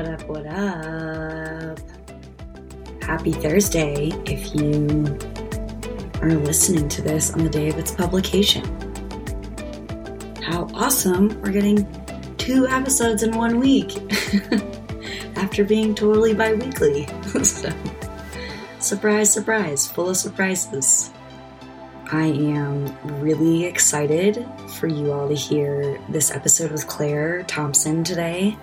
What up, what up? Happy Thursday if you are listening to this on the day of its publication. How awesome, we're getting 2 episodes in 1 week after being totally bi-weekly. So, surprise, surprise, full of surprises. I am really excited for you all to hear this episode with Claire Thompson today.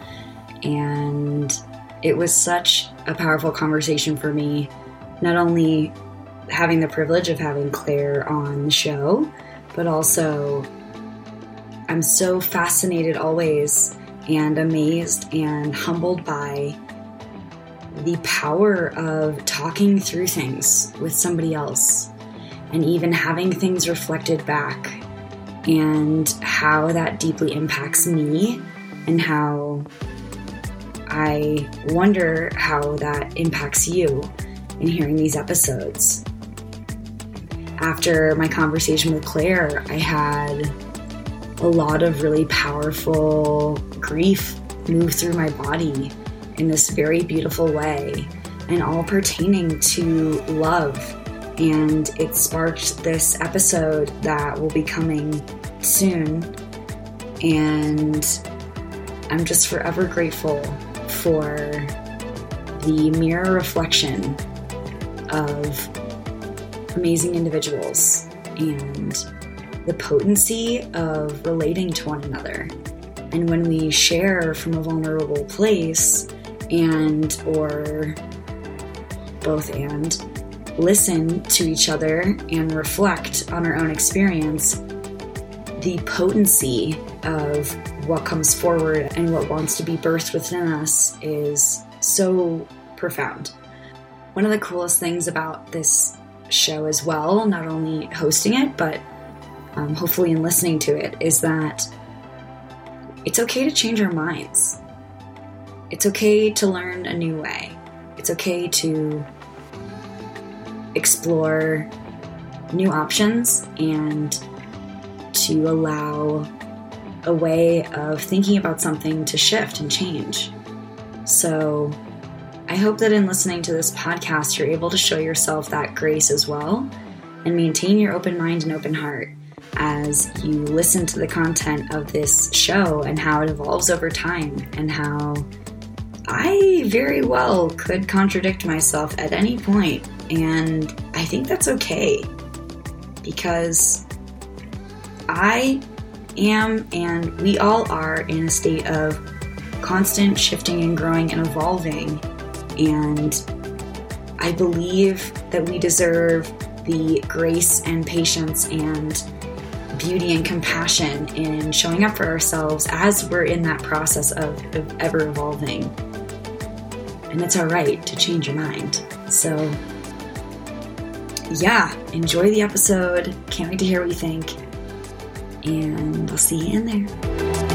And it was such a powerful conversation for me, not only having the privilege of having Claire on the show, but also I'm so fascinated always and amazed and humbled by the power of talking through things with somebody else and even having things reflected back and how that deeply impacts me and how I wonder how that impacts you in hearing these episodes. After my conversation with Claire, I had a lot of really powerful grief move through my body in this very beautiful way, and all pertaining to love. And it sparked this episode that will be coming soon. And I'm just forever grateful for the mirror reflection of amazing individuals and the potency of relating to one another. And when we share from a vulnerable place and or both and listen to each other and reflect on our own experience, the potency of what comes forward and what wants to be birthed within us is so profound. One of the coolest things about this show as well, not only hosting it, but hopefully in listening to it, is that it's okay to change our minds. It's okay to learn a new way. It's okay to explore new options and to allow a way of thinking about something to shift and change. So I hope that in listening to this podcast, you're able to show yourself that grace as well and maintain your open mind and open heart as you listen to the content of this show and how it evolves over time and how I very well could contradict myself at any point. And I think that's okay, because I am, and we all are, in a state of constant shifting and growing and evolving. And I believe that we deserve the grace and patience and beauty and compassion in showing up for ourselves as we're in that process of ever evolving. And it's all right to change your mind. So yeah, enjoy the episode. Can't wait to hear what you think. And I'll see you in there.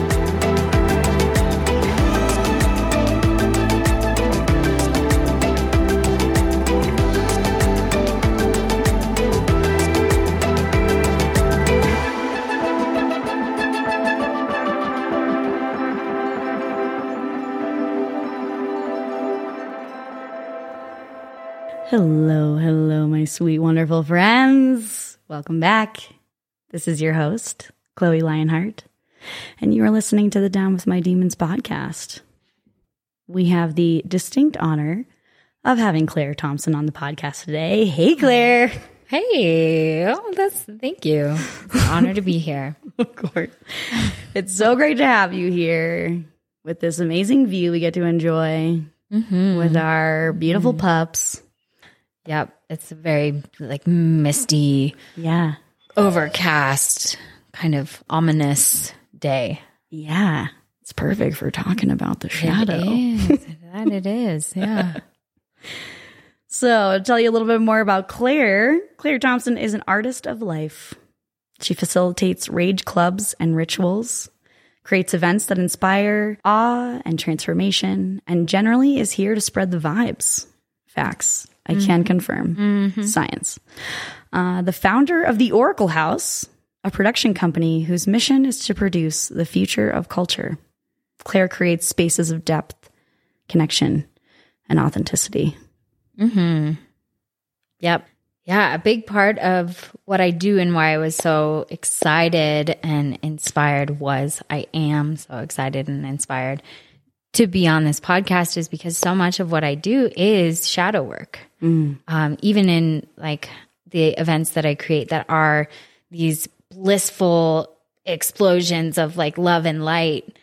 Hello, my sweet, wonderful friends. Welcome back. This is your host, Chloe Lionheart, and you are listening to the Down With My Demons podcast. We have the distinct honor of having Claire Thompson on the podcast today. Hey, Claire. Hey. Thank you. It's an honor to be here. Of course. It's so great to have you here with this amazing view we get to enjoy with our beautiful pups. Yep. It's a very misty, overcast, kind of ominous day. Yeah. It's perfect for talking about the shadow. It is. Yeah. So to tell you a little bit more about Claire, Claire Thompson is an artist of life. She facilitates rage clubs and rituals, creates events that inspire awe and transformation, and generally is here to spread the vibes. Facts. I can confirm. Science. The founder of the Oracle House, a production company whose mission is to produce the future of culture. Claire creates spaces of depth connection and authenticity. Mm-hmm. Yep. Yeah. A big part of what I do and why I was so excited and inspired was I am so excited and inspired to be on this podcast is because so much of what I do is shadow work. Even in like the events that I create that are these blissful explosions of like love and light.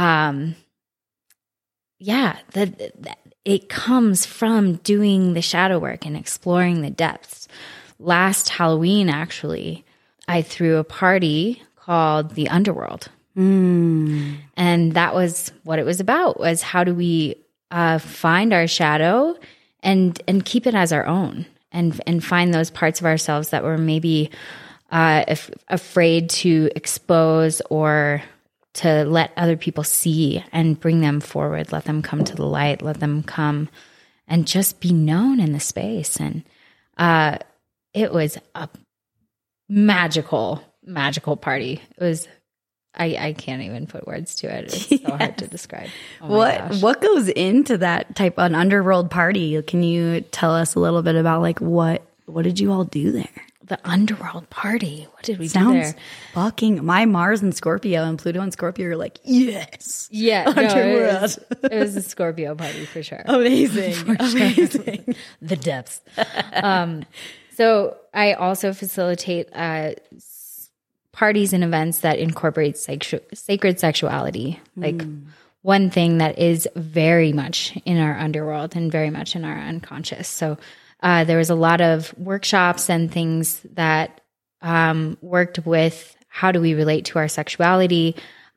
It comes from doing the shadow work and exploring the depths. Last Halloween, actually, I threw a party called The Underworld. And that was what it was about, was how do we find our shadow and keep it as our own and find those parts of ourselves that were maybe afraid to expose or to let other people see and bring them forward, let them come to the light, let them come and just be known in the space. And it was a magical party. It was, I can't even put words to it. It's so hard to describe. Oh What goes into that type of an underworld party? Can you tell us a little bit about like what did you all do there? The underworld party. What did we do Sounds there? fucking, my Mars and Scorpio and Pluto and Scorpio are like, yes. Yeah. Underworld. No, it was a Scorpio party for sure. Amazing. Amazing. The depths. So I also facilitate parties and events that incorporate sacred sexuality. Like one thing that is very much in our underworld and very much in our unconscious. So there was a lot of workshops and things that worked with how do we relate to our sexuality.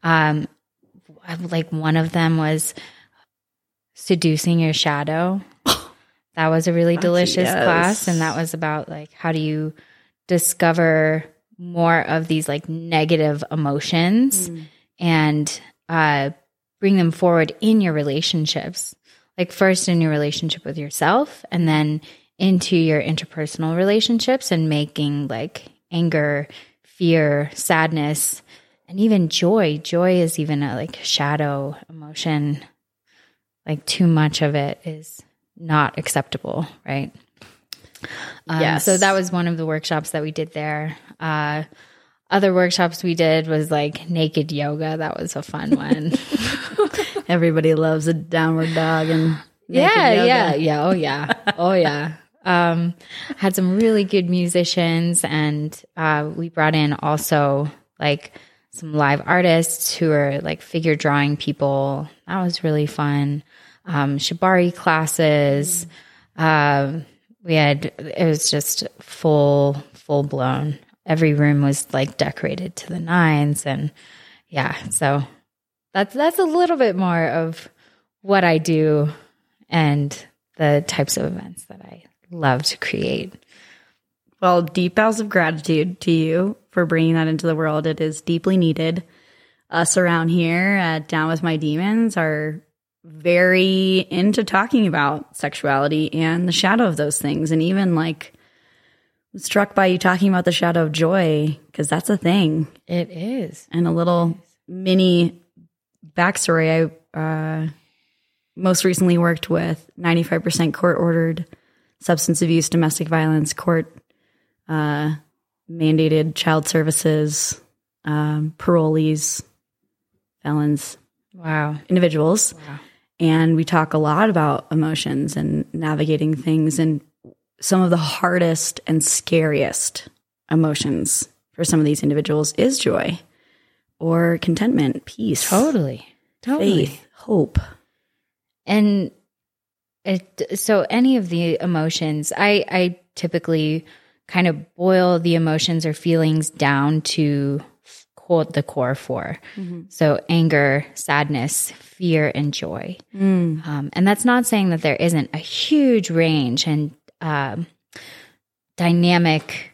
Like one of them was seducing your shadow. That was a really delicious class. And that was about like, how do you discover more of these like negative emotions and bring them forward in your relationships. Like first in your relationship with yourself and then into your interpersonal relationships and making like anger, fear, sadness, and even joy. Joy is even a like shadow emotion. Like too much of it is not acceptable, right? Yes. So that was one of the workshops that we did there. Other workshops we did was like naked yoga. That was a fun one. Everybody loves a downward dog and naked yoga. Oh yeah. Had some really good musicians and we brought in also like some live artists who are like figure drawing people. That was really fun. Shibari classes. It was just full blown. Every room was like decorated to the nines. And yeah, so that's a little bit more of what I do and the types of events that I love to create. Well, deep bows of gratitude to you for bringing that into the world. It is deeply needed. Us around here at Down With My Demons are very into talking about sexuality and the shadow of those things. And even like struck by you talking about the shadow of joy, because that's a thing. It is. And a little mini backstory. I most recently worked with 95% court-ordered substance abuse, domestic violence, court mandated child services, parolees, felons. Wow. Individuals. Wow. And we talk a lot about emotions and navigating things. And some of the hardest and scariest emotions for some of these individuals is joy or contentment, peace. Totally. Faith, hope. And so any of the emotions, I typically kind of boil the emotions or feelings down to the core four. Mm-hmm. So anger, sadness, fear, and joy. And that's not saying that there isn't a huge range and dynamic,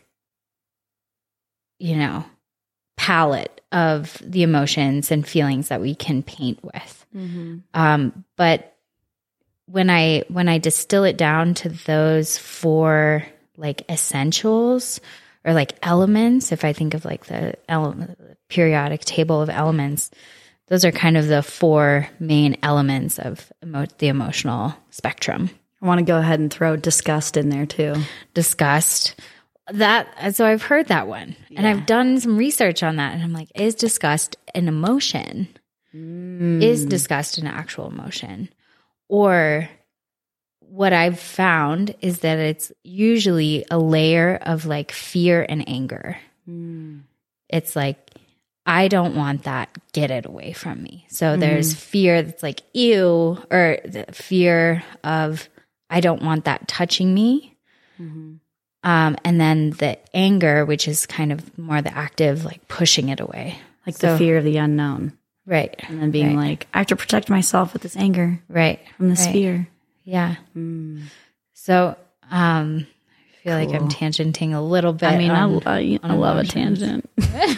palette of the emotions and feelings that we can paint with. Mm-hmm. But when I distill it down to those four like essentials or like elements, if I think of like the periodic table of elements, those are kind of the four main elements of the emotional spectrum. I want to go ahead and throw disgust in there too. Disgust. So I've heard that one, and I've done some research on that, and I'm like, is disgust an emotion? Is disgust an actual emotion? Or what I've found is that it's usually a layer of like fear and anger. It's like, I don't want that. Get it away from me. So there's fear that's like, ew, or the fear of, I don't want that touching me. And then the anger, which is kind of more the active, like pushing it away. Like the fear of the unknown. Right. And then being like, I have to protect myself with this anger. Right. From this fear. Yeah. So I feel like I'm tangenting a little bit. I mean, I love a tangent.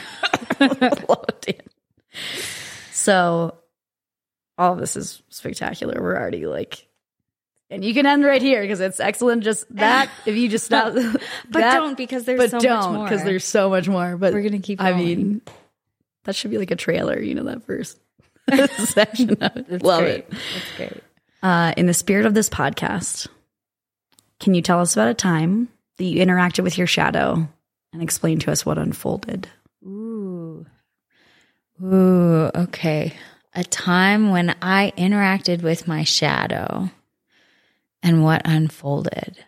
So all of this is spectacular. We're already like, and you can end right here because it's excellent. Just that, if you just stop. Don't, because there's so much more. Because there's so much more. But we're going to keep going. I mean, that should be like a trailer, that first section of it. Love it. That's great. In the spirit of this podcast, can you tell us about a time that you interacted with your shadow and explain to us what unfolded? Ooh, okay. A time when I interacted with my shadow and what unfolded.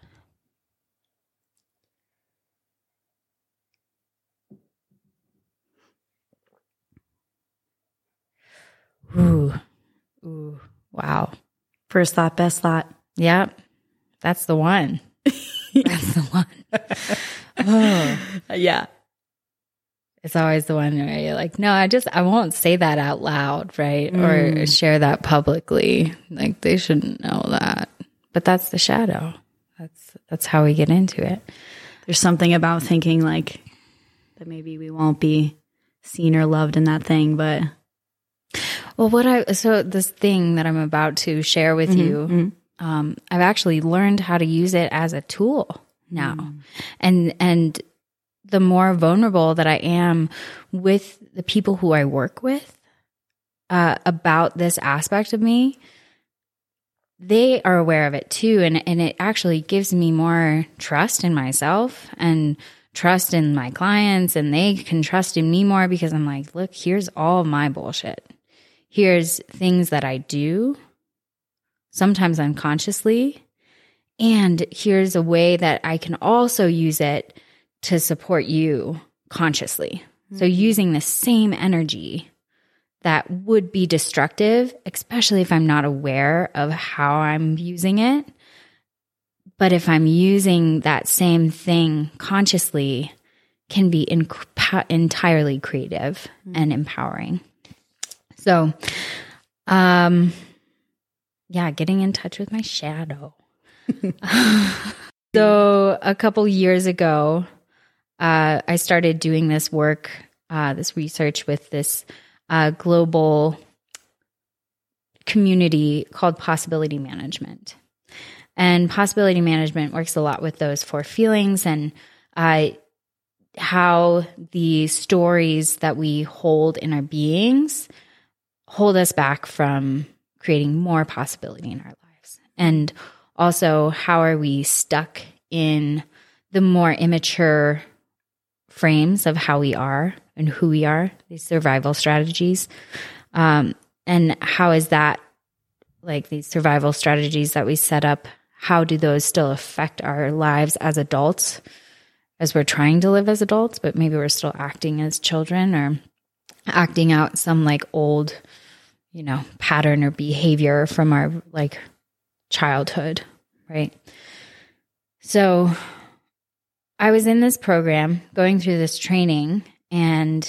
Ooh, wow. First thought, best thought. Yep. That's the one. That's the one. Oh. Yeah. It's always the one where you're like, no, I won't say that out loud, right? Or share that publicly. Like, they shouldn't know that. But that's the shadow. That's how we get into it. There's something about thinking like that maybe we won't be seen or loved in that thing, but well, so this thing that I'm about to share with you, I've actually learned how to use it as a tool now. And the more vulnerable that I am with the people who I work with about this aspect of me, they are aware of it too. And it actually gives me more trust in myself and trust in my clients, and they can trust in me more because I'm like, look, here's all my bullshit. Here's things that I do, sometimes unconsciously, and here's a way that I can also use it to support you consciously. So using the same energy that would be destructive, especially if I'm not aware of how I'm using it. But if I'm using that same thing consciously, can be entirely creative and empowering. So, getting in touch with my shadow. So a couple years ago, I started doing this work, this research with this global community called Possibility Management. And Possibility Management works a lot with those four feelings and how the stories that we hold in our beings hold us back from creating more possibility in our lives. And also, how are we stuck in the more immature frames of how we are and who we are, these survival strategies. And how is that, like these survival strategies that we set up, how do those still affect our lives as adults, as we're trying to live as adults, but maybe we're still acting as children or acting out some like old, pattern or behavior from our like childhood, right? So I was in this program going through this training and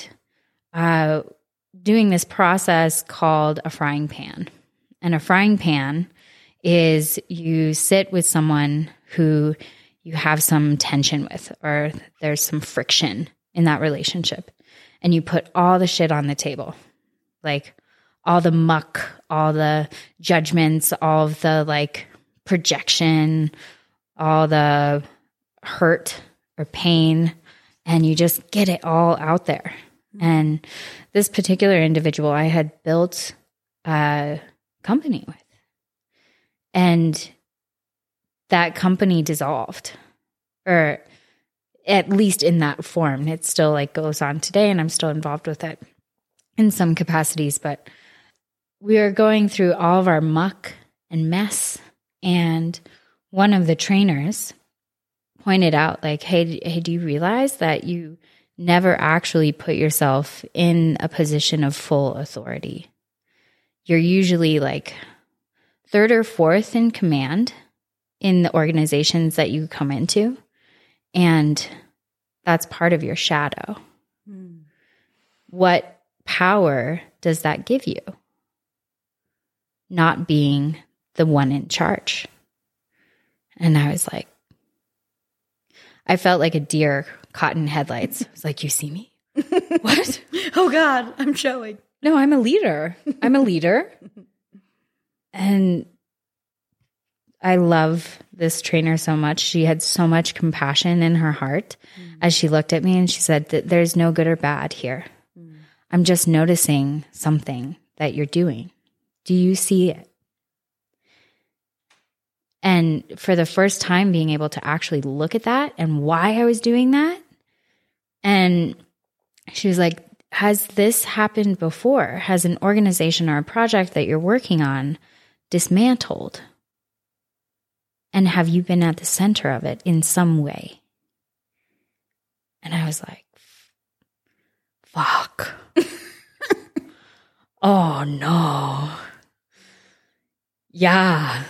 doing this process called a frying pan. And a frying pan is you sit with someone who you have some tension with, or there's some friction in that relationship. And you put all the shit on the table, like all the muck, all the judgments, all of the like projection, all the hurt or pain, and you just get it all out there. And this particular individual I had built a company with. And that company dissolved, or at least in that form. It still like goes on today, and I'm still involved with it in some capacities. But we are going through all of our muck and mess. And one of the trainers pointed out, like, hey, do you realize that you never actually put yourself in a position of full authority? You're usually like third or fourth in command in the organizations that you come into. And that's part of your shadow. What power does that give you? Not being the one in charge. And I was like, I felt like a deer caught in headlights. I was like, you see me? What? Oh God, I'm showing. No, I'm a leader. I'm a leader. And I love this trainer so much. She had so much compassion in her heart as she looked at me, and she said that there's no good or bad here. I'm just noticing something that you're doing. Do you see it? And for the first time, being able to actually look at that and why I was doing that. And she was like, has this happened before? Has an organization or a project that you're working on dismantled? And have you been at the center of it in some way? And I was like, fuck. Oh no. Yeah.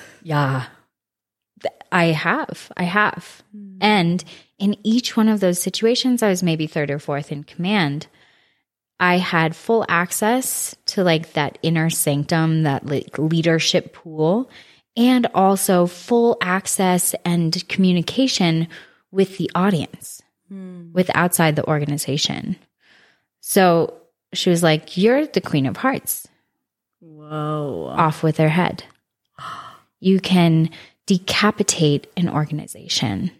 I have. And in each one of those situations, I was maybe third or fourth in command. I had full access to like that inner sanctum, that like leadership pool, and also full access and communication with the audience, with outside the organization. So she was like, you're the Queen of Hearts. Whoa. Off with their head. You can decapitate an organization.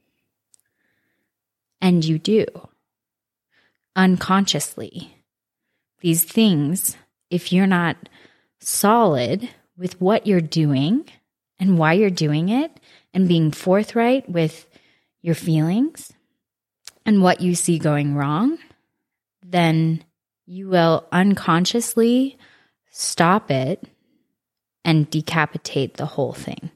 And you do. Unconsciously. These things, if you're not solid with what you're doing and why you're doing it, and being forthright with your feelings and what you see going wrong, then you will unconsciously stop it and decapitate the whole thing.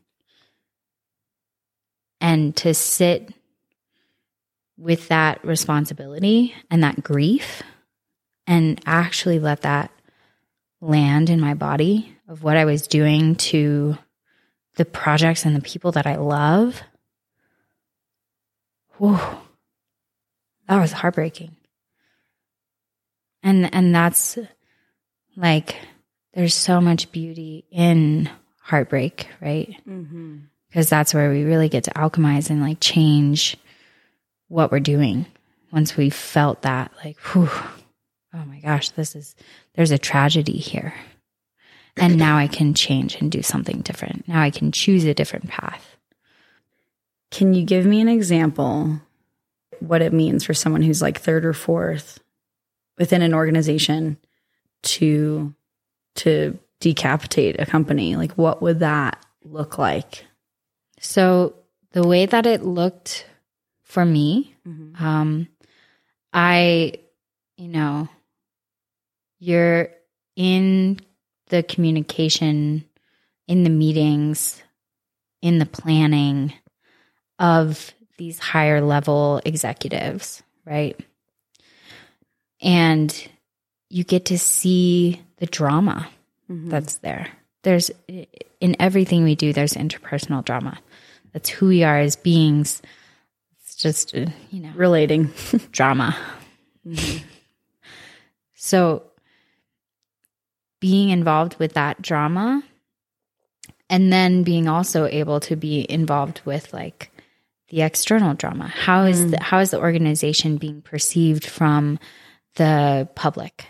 And to sit with that responsibility and that grief and actually let that land in my body of what I was doing to the projects and the people that I love. Whew, that was heartbreaking. And that's like, there's so much beauty in heartbreak, right? Because that's where we really get to alchemize and like change what we're doing. Once we've felt that, like, whew, oh my gosh, there's a tragedy here. And now I can change and do something different. Now I can choose a different path. Can you give me an example what it means for someone who's like third or fourth within an organization to decapitate a company? Like, what would that look like? So the way that it looked for me, you're in the communication, in the meetings, in the planning of these higher level executives, right? And you get to see the drama that's there. There's, in everything we do, there's interpersonal drama. That's who we are as beings. It's just, relating drama. So being involved with that drama, and then being also able to be involved with like the external drama. How is the organization being perceived from the public?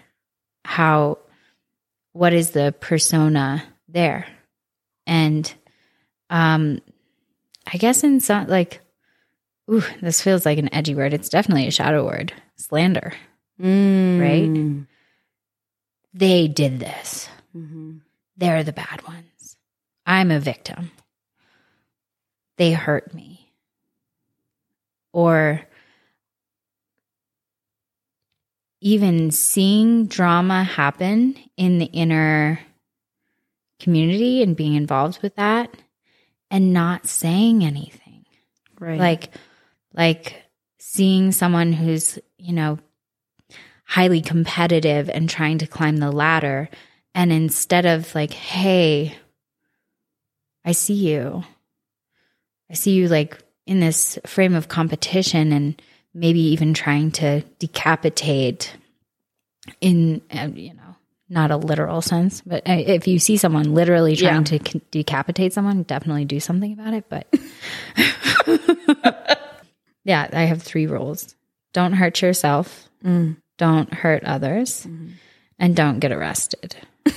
What is the persona there? And I guess in some, like, this feels like an edgy word. It's definitely a shadow word. Slander. right? They did this. They're the bad ones. I'm a victim. They hurt me. Or even seeing drama happen in the inner community and being involved with that and not saying anything. Right. Like seeing someone who's, highly competitive and trying to climb the ladder, and instead of like, hey, I see you like in this frame of competition and maybe even trying to decapitate in, not a literal sense, but if you see someone literally trying to decapitate someone, definitely do something about it. But yeah, I have 3 rules. Don't hurt yourself. Don't hurt others. And don't get arrested.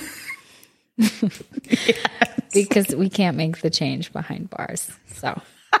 Because we can't make the change behind bars. So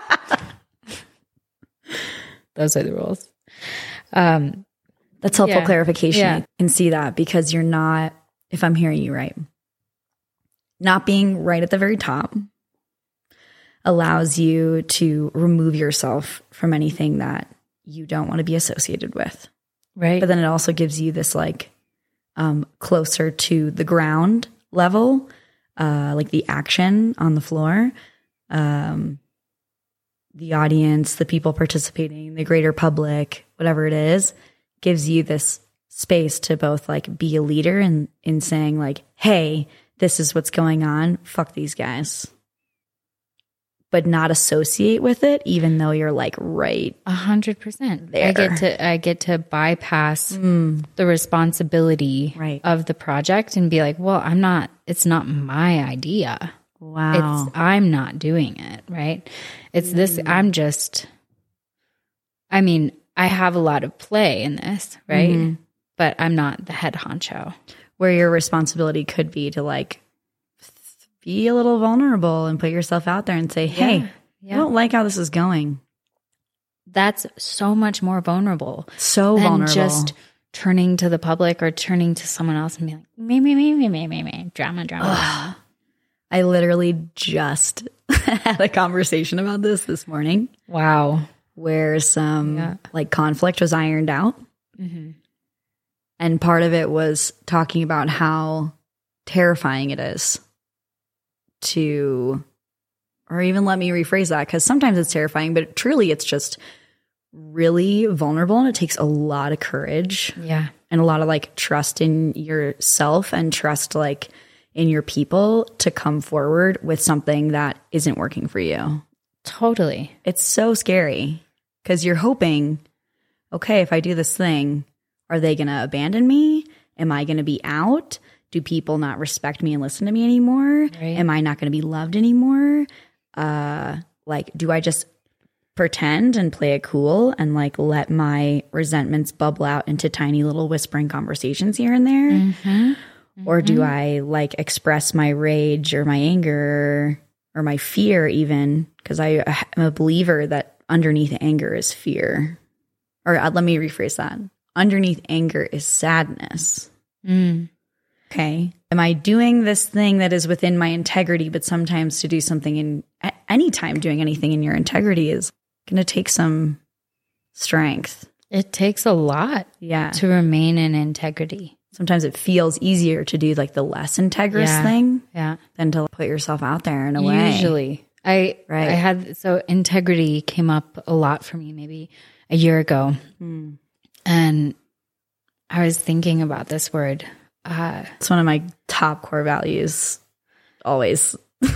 those are the rules. That's helpful clarification. Yeah. I can see that because you're not, if I'm hearing you right, not being right at the very top allows you to remove yourself from anything that you don't want to be associated with. Right. But then it also gives you this like closer to the ground level, like the action on the floor, the audience, the people participating, the greater public, whatever it is, gives you this space to both like be a leader in saying like, hey, this is what's going on. Fuck these guys. But not associate with it, even though you're like right 100%. there. I get to bypass the responsibility of the project and be like, well, it's not my idea. Wow. I'm not doing it, right? It's this, I have a lot of play in this, right? But I'm not the head honcho. Where your responsibility could be to like be a little vulnerable and put yourself out there and say, hey, I don't like how this is going. That's so much more vulnerable. So than vulnerable. Just turning to the public or turning to someone else and be like, me, drama. I literally just had a conversation about this morning. Wow. Where some like conflict was ironed out. And part of it was talking about how terrifying it is to, or even let me rephrase that, because sometimes it's terrifying, but truly it's just really vulnerable and it takes a lot of courage. Yeah. And a lot of like trust in yourself and trust like in your people to come forward with something that isn't working for you. Totally. It's so scary because you're hoping, okay, if I do this thing, are they going to abandon me? Am I going to be out? Do people not respect me and listen to me anymore? Right. Am I not going to be loved anymore? Like, do I just pretend and play it cool and like let my resentments bubble out into tiny little whispering conversations here and there? Or do I like express my rage or my anger or my fear even? Because I am a believer that underneath anger is fear. Or let me rephrase that. Underneath anger is sadness. Okay. Am I doing this thing that is within my integrity, but sometimes to do something at any time doing anything in your integrity is going to take some strength. It takes a lot to remain in integrity. Sometimes it feels easier to do like the less integrous thing than to put yourself out there in a way. Usually. I had, so integrity came up a lot for me maybe a year ago. And I was thinking about this word. It's one of my top core values. Always.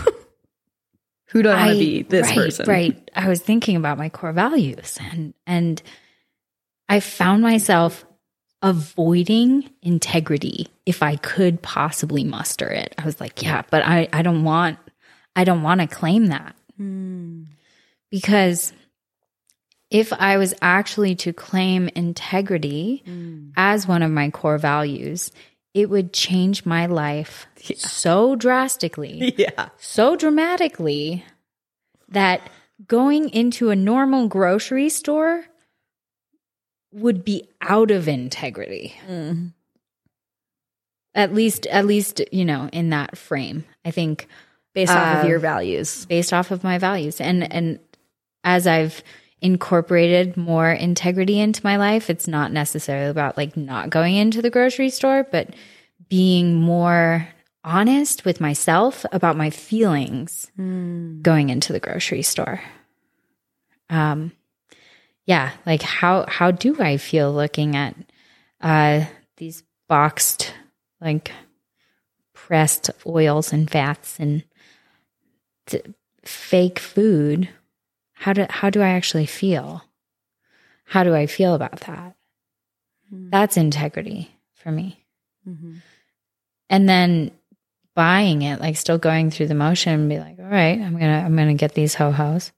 Who do I want to be? This person. Right. I was thinking about my core values and I found myself avoiding integrity if I could possibly muster it. I was like, yeah, but I don't want to claim that. Because if I was actually to claim integrity as one of my core values, it would change my life so drastically, so dramatically, that going into a normal grocery store would be out of integrity. At least, in that frame, I think based off of your values, based off of my values. And as I've incorporated more integrity into my life, it's not necessarily about like not going into the grocery store, but being more honest with myself about my feelings going into the grocery store. Like how do I feel looking at these boxed, like pressed oils and fats and fake food? How do I actually feel? How do I feel about that? That's integrity for me. And then buying it, like still going through the motion and be like, all right, I'm gonna get these ho-hos.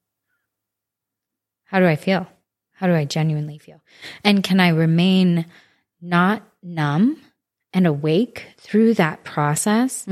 How do I feel? How do I genuinely feel? And can I remain not numb and awake through that process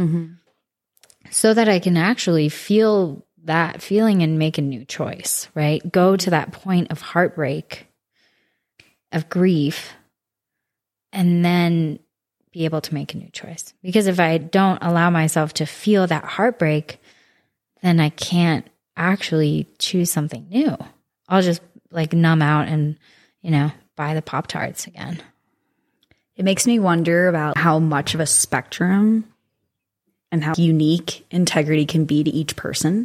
so that I can actually feel that feeling and make a new choice, right? Go to that point of heartbreak, of grief, and then be able to make a new choice. Because if I don't allow myself to feel that heartbreak, then I can't actually choose something new. I'll just like numb out and, buy the Pop-Tarts again. It makes me wonder about how much of a spectrum and how unique integrity can be to each person.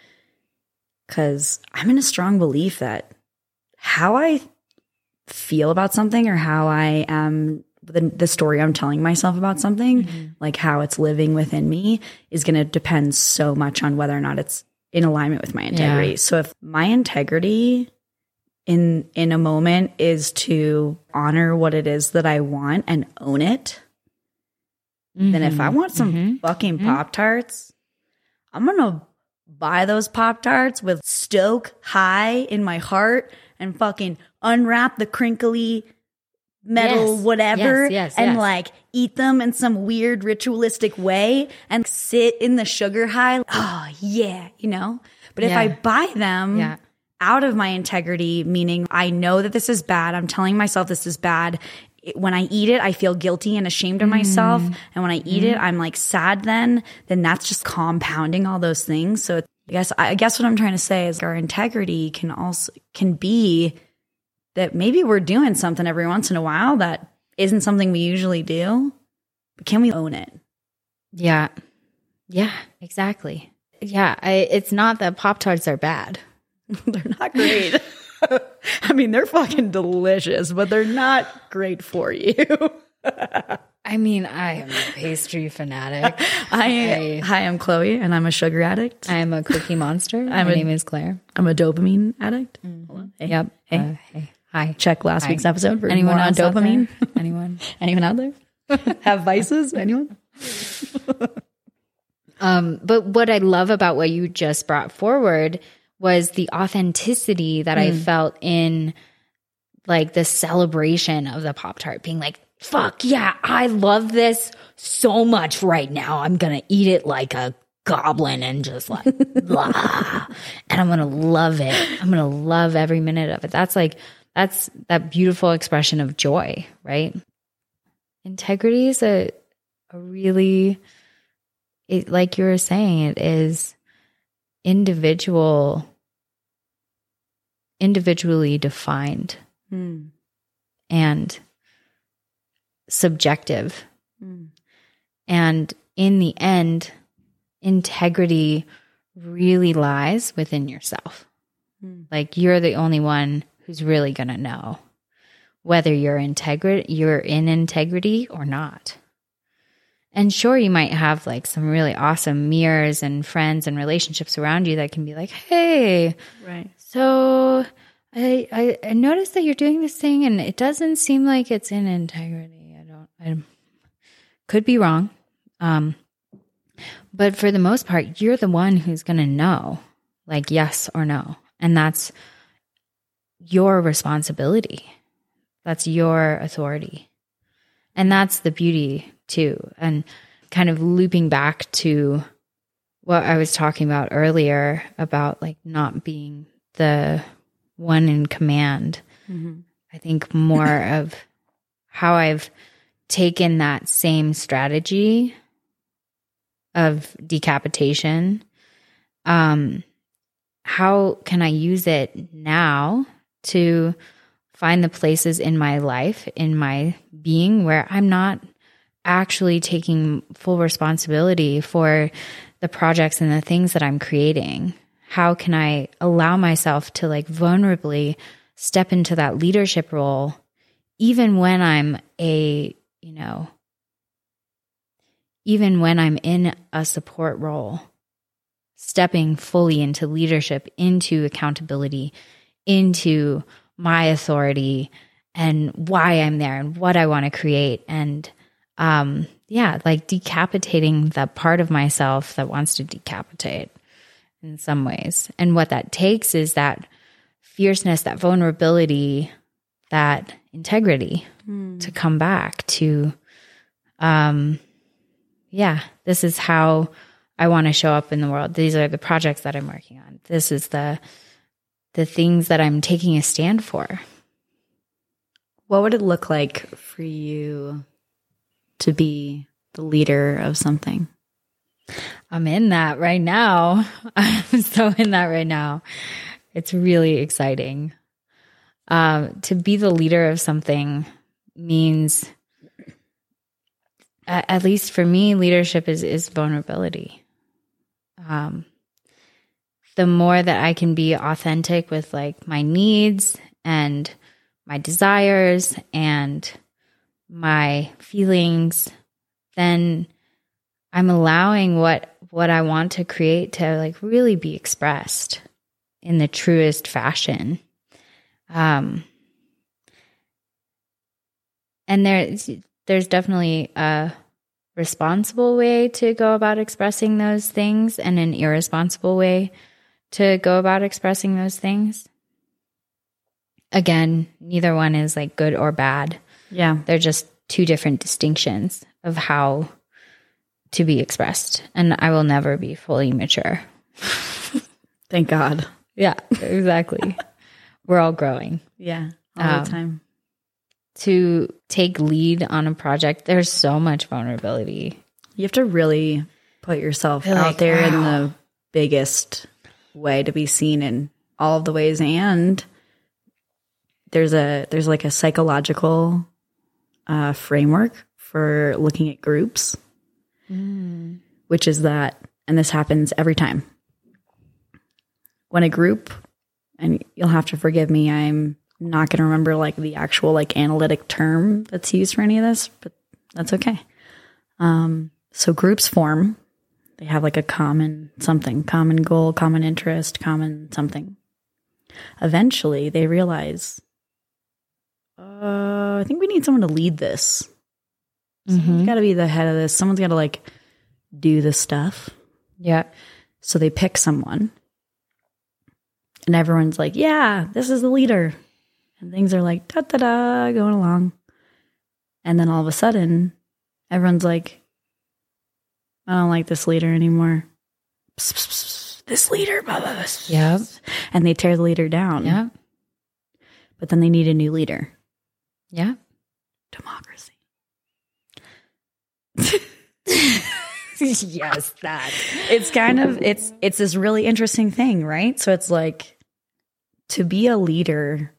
Because I'm in a strong belief that how I feel about something or how I am, the story I'm telling myself about something, like how it's living within me, is going to depend so much on whether or not it's in alignment with my integrity. So if my integrity in a moment is to honor what it is that I want and own it, then if I want some fucking Pop-Tarts, I'm going to buy those Pop-Tarts with stoke high in my heart and fucking unwrap the crinkly metal whatever and like eat them in some weird ritualistic way and sit in the sugar high. Oh yeah, But if I buy them out of my integrity, meaning I know that this is bad, I'm telling myself this is bad. When I eat it, I feel guilty and ashamed of myself. And when I eat it, I'm like sad then that's just compounding all those things. So I guess what I'm trying to say is our integrity can be that maybe we're doing something every once in a while that isn't something we usually do, but can we own it? Yeah. Yeah, exactly. Yeah. It's not that Pop-Tarts are bad. They're not great. I mean, they're fucking delicious, but they're not great for you. I mean, I am a pastry fanatic. Hi, I'm Chloe, and I'm a sugar addict. I'm a cookie monster. My name is Claire. I'm a dopamine addict. Hey. Yep. Hey. Hey. Hi. Check last week's episode for anyone more on dopamine. Anyone? Anyone out there? Have vices? Anyone? But what I love about what you just brought forward was the authenticity that I felt in like the celebration of the Pop-Tart, being like, fuck yeah, I love this so much right now. I'm going to eat it like a goblin and just like, blah. And I'm going to love it. I'm going to love every minute of it. That's that beautiful expression of joy, right? Integrity is a really, like you were saying, it is individually defined and subjective. And in the end, integrity really lies within yourself. Like you're the only one who's really going to know whether you're in integrity or not. And sure, you might have like some really awesome mirrors and friends and relationships around you that can be like, hey, right. So I noticed that you're doing this thing and it doesn't seem like it's in integrity. I could be wrong. But for the most part, you're the one who's going to know, like yes or no. And that's your responsibility. That's your authority. And that's the beauty too. And kind of looping back to what I was talking about earlier about like not being the one in command. I think more of how I've taken that same strategy of decapitation. How can I use it now to find the places in my life, in my being, where I'm not actually taking full responsibility for the projects and the things that I'm creating? How can I allow myself to like vulnerably step into that leadership role, even when I'm even when I'm in a support role, stepping fully into leadership, into accountability, into my authority and why I'm there and what I want to create. And like decapitating the part of myself that wants to decapitate in some ways. And what that takes is that fierceness, that vulnerability, that integrity to come back to, this is how I want to show up in the world. These are the projects that I'm working on. This is the things that I'm taking a stand for. What would it look like for you to be the leader of something? I'm in that right now. I'm so in that right now. It's really exciting. To be the leader of something means, at least for me, leadership is vulnerability. The more that I can be authentic with like my needs and my desires and my feelings, then I'm allowing what I want to create to like really be expressed in the truest fashion. And there's definitely a responsible way to go about expressing those things and an irresponsible way to go about expressing those things. Again, neither one is like good or bad. Yeah. They're just two different distinctions of how to be expressed. And I will never be fully mature. Thank God. Yeah, exactly. We're all growing. Yeah, all the time. To take lead on a project, there's so much vulnerability. You have to really put yourself out there in the biggest way to be seen in all of the ways. And there's like a psychological framework for looking at groups, which is that, and this happens every time. When a group, and you'll have to forgive me, I'm not going to remember like the actual like analytic term that's used for any of this, but that's okay. So groups form. They have like a common something, common goal, common interest, common something. Eventually they realize, I think we need someone to lead this. Someone's got to be the head of this. Someone's got to like do this stuff. Yeah. So they pick someone. And everyone's like, yeah, this is the leader. And things are like, da-da-da, going along. And then all of a sudden, everyone's like, I don't like this leader anymore. Psst, psst, psst, this leader, blah, blah, blah. Yep. And they tear the leader down. Yeah. But then they need a new leader. Yeah. Democracy. Yes, that. It's kind of, it's this really interesting thing, right? So it's like, to be a leader,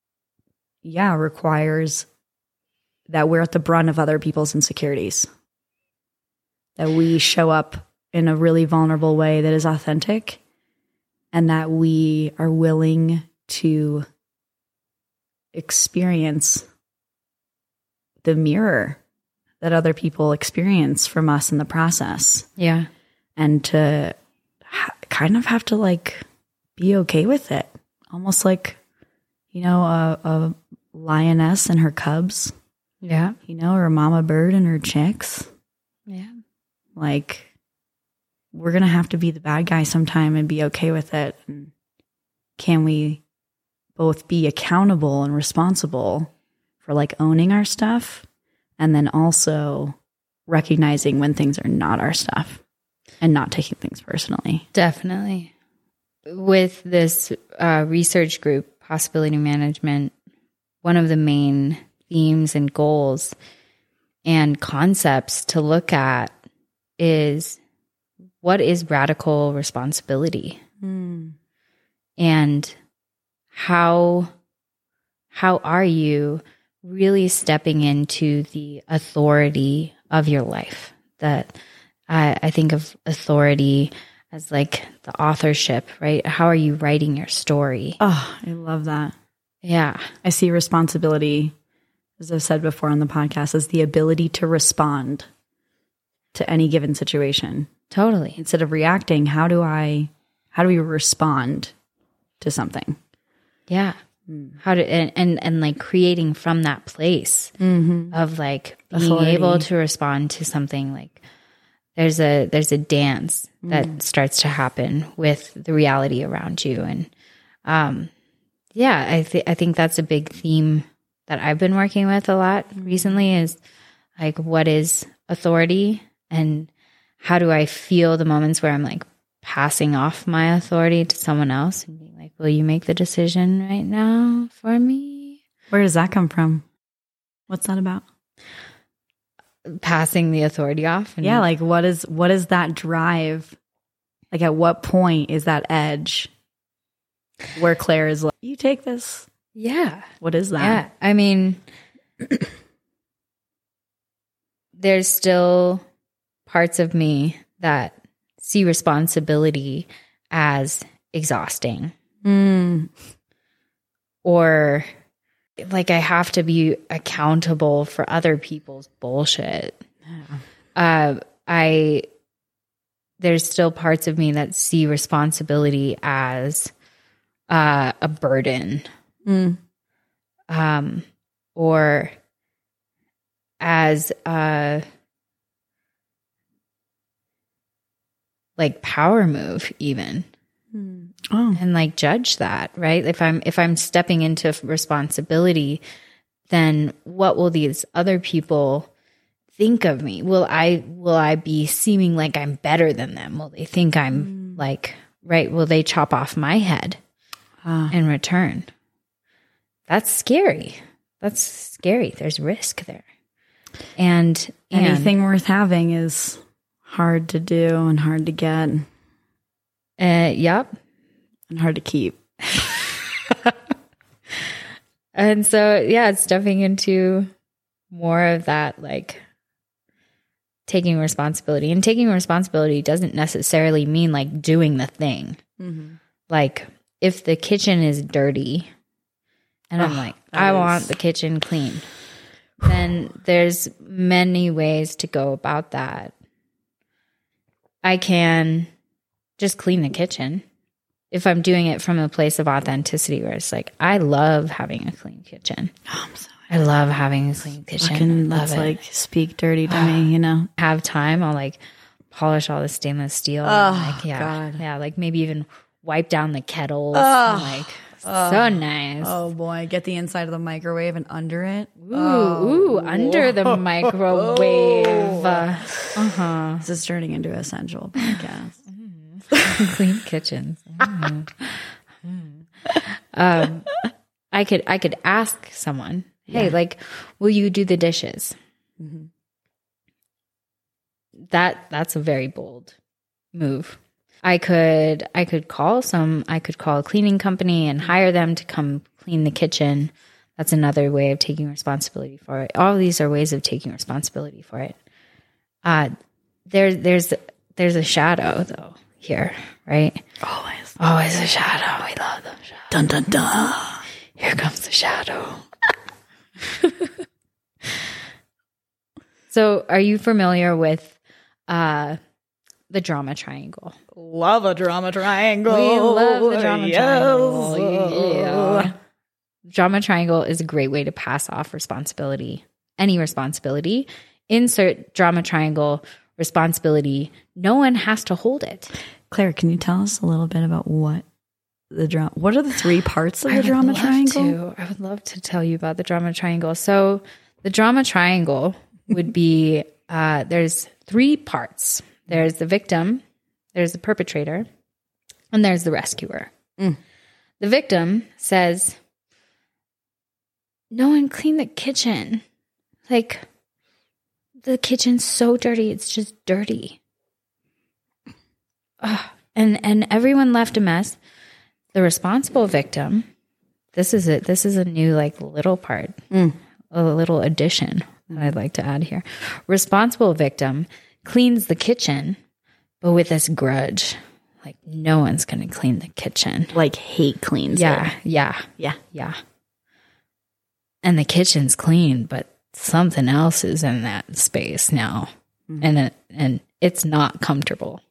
requires that we're at the brunt of other people's insecurities. That we show up in a really vulnerable way that is authentic, and that we are willing to experience the mirror that other people experience from us in the process. Yeah. And to kind of have to like be okay with it. Almost like, a lioness and her cubs. Yeah. Or a mama bird and her chicks. Yeah. Like, we're going to have to be the bad guy sometime and be okay with it. And can we both be accountable and responsible for like owning our stuff, and then also recognizing when things are not our stuff and not taking things personally? Definitely. With this research group, Possibility Management, one of the main themes and goals and concepts to look at is, what is radical responsibility? And how are you really stepping into the authority of your life? That I think of authority as like the authorship, right? How are you writing your story? Oh, I love that. Yeah. I see responsibility, as I've said before on the podcast, as the ability to respond to any given situation. Totally. Instead of reacting, how do we respond to something? Yeah. How to, and like creating from that place of like being Authority. able to respond to something. Like there's a dance that starts to happen with the reality around you. And, I think that's a big theme that I've been working with a lot recently, is like, what is authority, and how do I feel the moments where I'm like passing off my authority to someone else and being like, will you make the decision right now for me? Where does that come from? What's that about? Passing the authority off. And Yeah, like what is that drive? Like at what point is that edge where Claire is like, you take this? Yeah. What is that? Yeah. I mean, there's still parts of me that see responsibility as exhausting. Or like I have to be accountable for other people's bullshit. There's still parts of me that see responsibility as a burden. Or as like power move even. And like judge that, right? If I'm stepping into responsibility, then what will these other people think of me? Will I be seeming like I'm better than them? Will they think I'm like, right? Will they chop off my head in return? That's scary. There's risk there. And anything worth having is hard to do and hard to get. Yep. And hard to keep. And so, it's stepping into more of that, like taking responsibility. And taking responsibility doesn't necessarily mean like doing the thing. Like if the kitchen is dirty and I'm like, I want the kitchen clean, then there's many ways to go about that. I can just clean the kitchen if I'm doing it from a place of authenticity, where it's like, I love having a clean kitchen. I love having a clean kitchen. Let's like speak dirty to me, you know. Have time, I'll like polish all the stainless steel. God. Yeah, like maybe even wipe down the kettles. Like so nice. Oh boy, get the inside of the microwave and under it. Under the microwave. This is turning into a sensual podcast. Clean kitchens. I could ask someone, hey, like, will you do the dishes? That's a very bold move. I could call a cleaning company and hire them to come clean the kitchen. That's another way of taking responsibility for it. All of these are ways of taking responsibility for it. There's a shadow though here, right? Always a shadow. We love the shadow. Dun dun dun. Here comes the shadow. So, are you familiar with the drama triangle? Love a drama triangle. We love the drama triangle. Yeah. Drama triangle is a great way to pass off responsibility, any responsibility. Insert drama triangle responsibility. No one has to hold it. Claire, can you tell us a little bit about what are the three parts of the drama triangle? I would love to tell you about the drama triangle. So the drama triangle would be, there's three parts. There's the victim, there's the perpetrator, and there's the rescuer. The victim says, no one cleaned the kitchen. Like, the kitchen's so dirty. It's just dirty. Ugh. And everyone left a mess. The responsible victim, this is it. This is a new, like, little part, a little addition that I'd like to add here. Responsible victim cleans the kitchen, but with this grudge. Like, no one's going to clean the kitchen. Like, hate cleans. Yeah. And the kitchen's clean, but something else is in that space now. And it's not comfortable.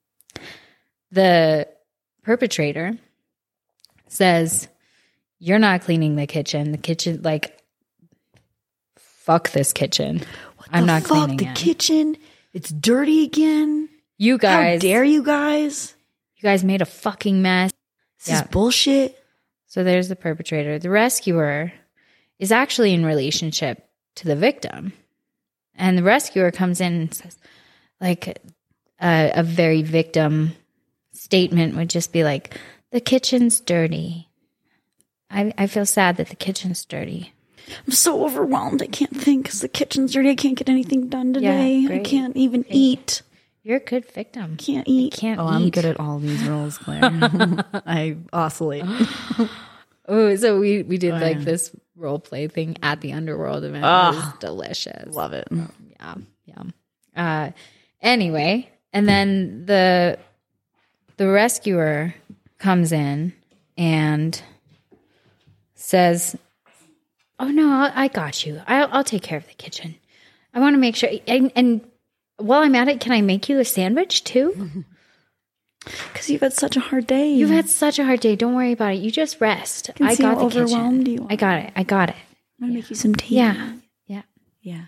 The perpetrator says, you're not cleaning the kitchen. The kitchen, like, fuck this kitchen. I'm not cleaning the kitchen. It's dirty again. You guys. How dare you guys? You guys made a fucking mess. This is bullshit. So there's the perpetrator. The rescuer is actually in relationship to the victim. And the rescuer comes in and says, like, a very victim statement would just be like, the kitchen's dirty. I feel sad that the kitchen's dirty. I'm so overwhelmed. I can't think because the kitchen's dirty. I can't get anything done today. Yeah, I can't even eat. You're a good victim. Can't eat. Can't eat. I'm good at all these roles, Claire. I oscillate. Oh, so we did like this role play thing at the Underworld event. It was delicious. Love it. Yeah. Anyway, and then the rescuer comes in and says, "Oh no, I got you. I'll take care of the kitchen. I want to make sure." And while I'm at it, can I make you a sandwich too? Because you've had such a hard day. You've had such a hard day. Don't worry about it. You just rest. I got the overwhelmed kitchen. You are. I got it. I'm gonna make you some tea. Yeah.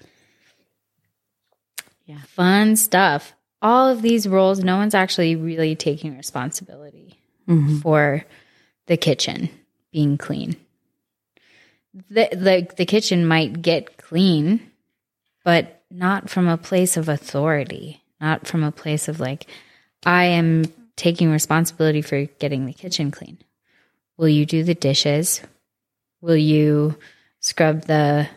Fun stuff. All of these roles, no one's actually really taking responsibility for the kitchen being clean. The kitchen might get clean, but not from a place of authority, not from a place of like, I am taking responsibility for getting the kitchen clean. Will you do the dishes? Will you scrub the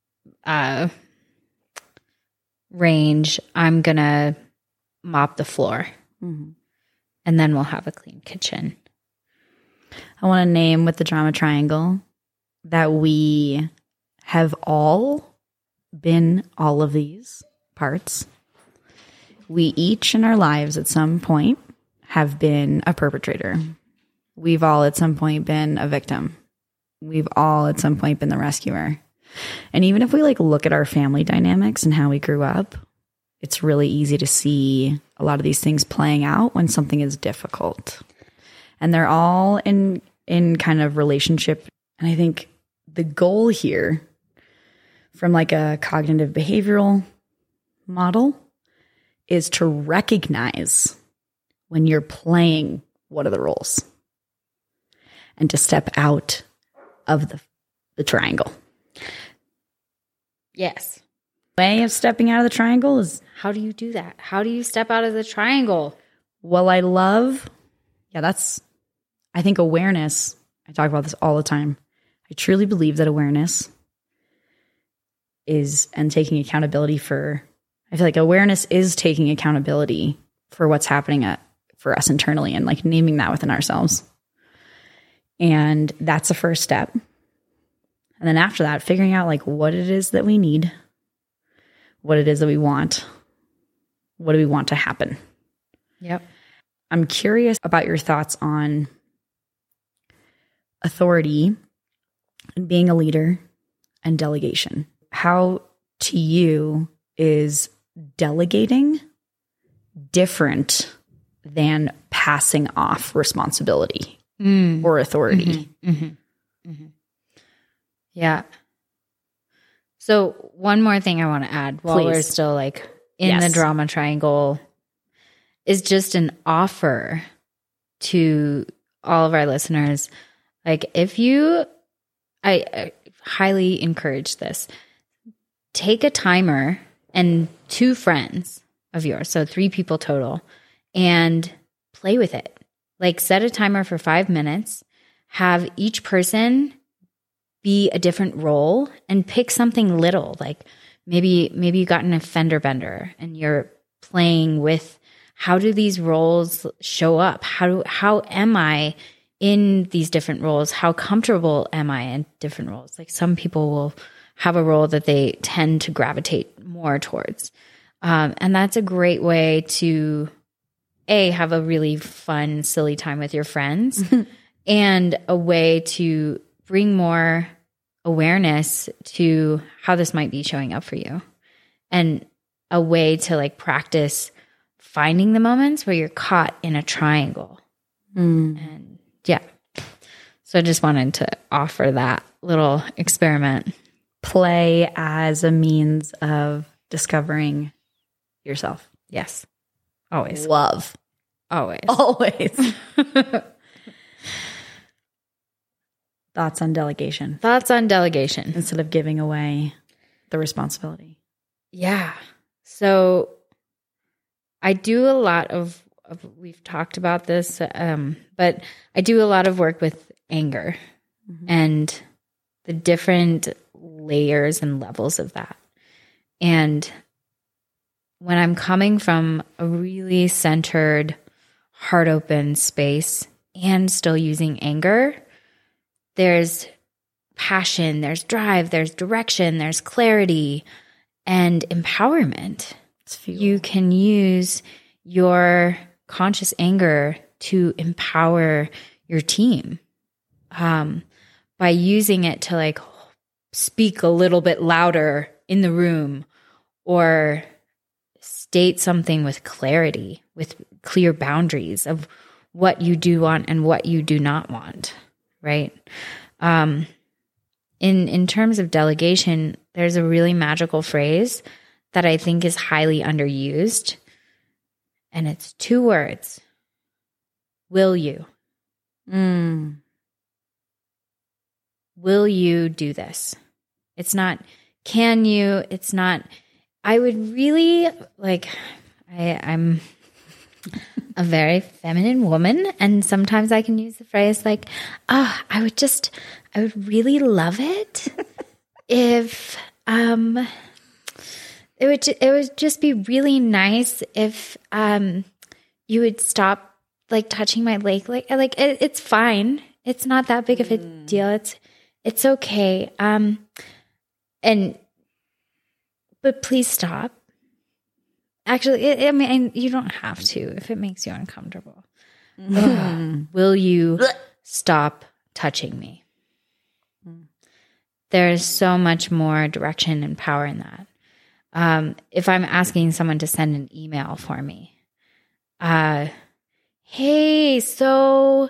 range? I'm going to mop the floor. And then we'll have a clean kitchen. I want to name with the drama triangle that we have all been all of these parts. We each in our lives at some point have been a perpetrator. We've all at some point been a victim. We've all at some point been the rescuer. And even if we like look at our family dynamics and how we grew up, it's really easy to see a lot of these things playing out when something is difficult. And they're all in kind of relationship. And I think the goal here from like a cognitive behavioral model is to recognize when you're playing one of the roles and to step out of the triangle. Yes. Way of stepping out of the triangle is, how do you do that? How do you step out of the triangle? well, I think awareness, I talk about this all the time. I truly believe that awareness is, and taking accountability for, I feel like awareness is taking accountability for what's happening for us internally and like naming that within ourselves. And that's the first step. And then after that, figuring out like what it is that we need, what it is that we want, what do we want to happen? Yep. I'm curious about your thoughts on authority and being a leader and delegation. How to you is delegating different than passing off responsibility or authority? Yeah. So one more thing I want to add while we're still like in the drama triangle is just an offer to all of our listeners. Like I highly encourage this. Take a timer and 2 friends of yours, so 3 people total, and play with it. Like set a timer for 5 minutes, have each person be a different role and pick something little. Like maybe you got an fender bender and you're playing with how do these roles show up? How am I in these different roles? How comfortable am I in different roles? Like some people will have a role that they tend to gravitate more towards. And that's a great way to have a really fun, silly time with your friends and a way to bring more awareness to how this might be showing up for you, and a way to like practice finding the moments where you're caught in a triangle. And yeah, so I just wanted to offer that little experiment. Play as a means of discovering yourself. Yes. Always. Love. Always. Always. Thoughts on delegation. Thoughts on delegation. Instead of giving away the responsibility. Yeah. So I do a lot of we've talked about this, but I do a lot of work with anger and the different layers and levels of that. And when I'm coming from a really centered, heart open space and still using anger, there's passion, there's drive, there's direction, there's clarity and empowerment. You can use your conscious anger to empower your team by using it to like speak a little bit louder in the room or state something with clarity, with clear boundaries of what you do want and what you do not want, right? In terms of delegation, there's a really magical phrase that I think is highly underused, and it's 2 words. Will you? Will you do this? It's not, can you? It's not, I would really like, I'm a very feminine woman, and sometimes I can use the phrase like, I would really love it if, it would just be really nice if, you would stop like touching my leg. It's fine. It's not that big of a deal. It's okay. But please stop. Actually, I mean, you don't have to if it makes you uncomfortable. Will you stop touching me? There's so much more direction and power in that. If I'm asking someone to send an email for me, hey, so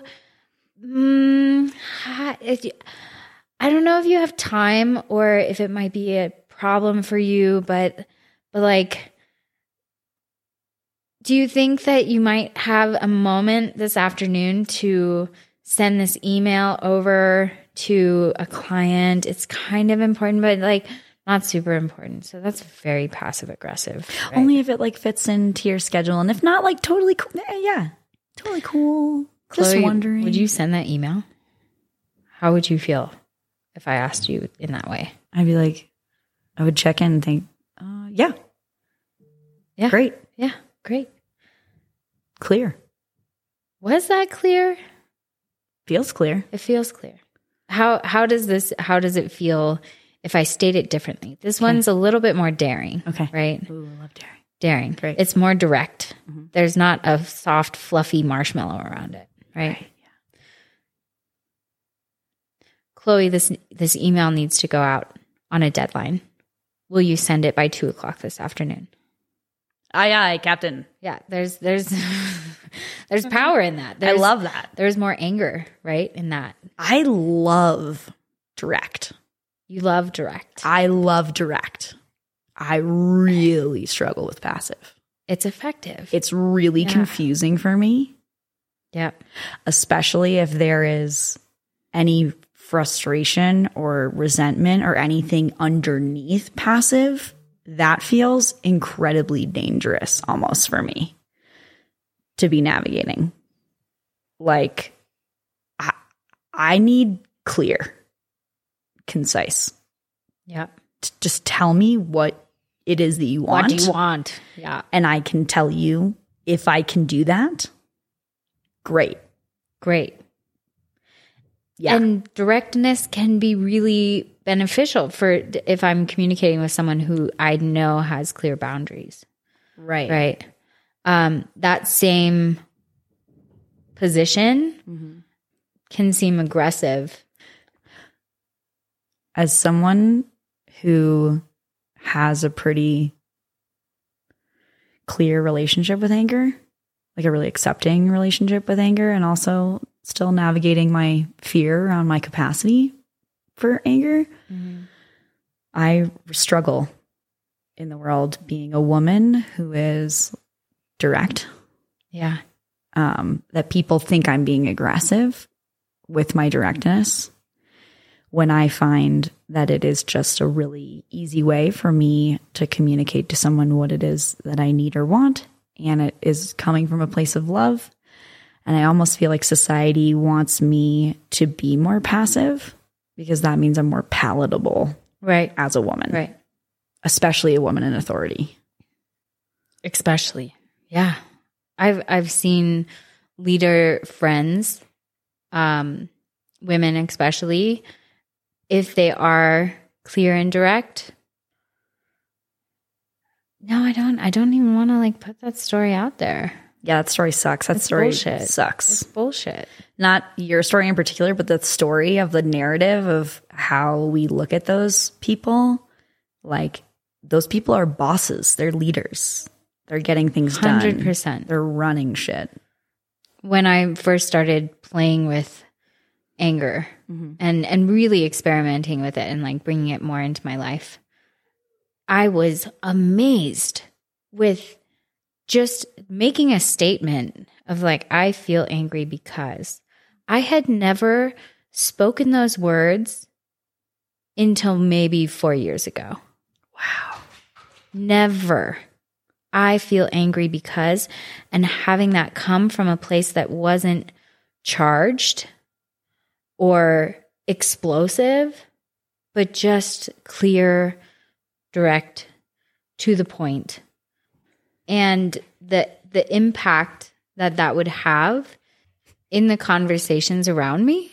I don't know if you have time or if it might be a problem for you, but like, do you think that you might have a moment this afternoon to send this email over to a client? It's kind of important, but like not super important. So that's very passive aggressive. Right? Only if it like fits into your schedule. And if not, like totally cool. Yeah, totally cool. Chloe, just wondering. Would you send that email? How would you feel if I asked you in that way? I'd be like, I would check in and think, yeah. Great. Yeah. Great. Clear. Was that clear? Feels clear. It feels clear. How does it feel if I state it differently? This one's a little bit more daring. Okay. Right? Ooh, I love daring. Daring. Great. It's more direct. Mm-hmm. There's not a soft, fluffy marshmallow around it. Right? Yeah. Chloe, this email needs to go out on a deadline. Will you send it by 2:00 this afternoon? Aye, aye, Captain. Yeah, there's power in that. I love that. There's more anger, right, in that. I love direct. You love direct. I love direct. I really struggle with passive. It's effective. It's really confusing for me. Yeah. Especially if there is any frustration or resentment or anything underneath passive. That feels incredibly dangerous almost for me to be navigating. Like, I need clear. concise. Yeah. Just tell me what it is that you want. What do you want? Yeah. And I can tell you if I can do that. Great. Yeah. And directness can be really beneficial for if I'm communicating with someone who I know has clear boundaries. Right. That same position can seem aggressive. As someone who has a pretty clear relationship with anger, like a really accepting relationship with anger, and also still navigating my fear around my capacity for anger, I struggle in the world being a woman who is direct. Yeah. That people think I'm being aggressive with my directness, when I find that it is just a really easy way for me to communicate to someone what it is that I need or want. And it is coming from a place of love. And I almost feel like society wants me to be more passive because that means I'm more palatable as a woman. Right. Especially a woman in authority. Especially. Yeah. I've seen leader friends, women especially, if they are clear and direct. No, I don't even want to like put that story out there. Yeah, that story sucks. That story sucks. It's bullshit. Not your story in particular, but the story of the narrative of how we look at those people. Like, those people are bosses. They're leaders. They're getting things done. 100%. They're running shit. When I first started playing with anger and really experimenting with it and like bringing it more into my life, I was amazed with just making a statement of like, I feel angry because I had never spoken those words until maybe 4 years ago. Wow. Never. I feel angry because, and having that come from a place that wasn't charged or explosive, but just clear, direct, to the point. And the impact that would have in the conversations around me,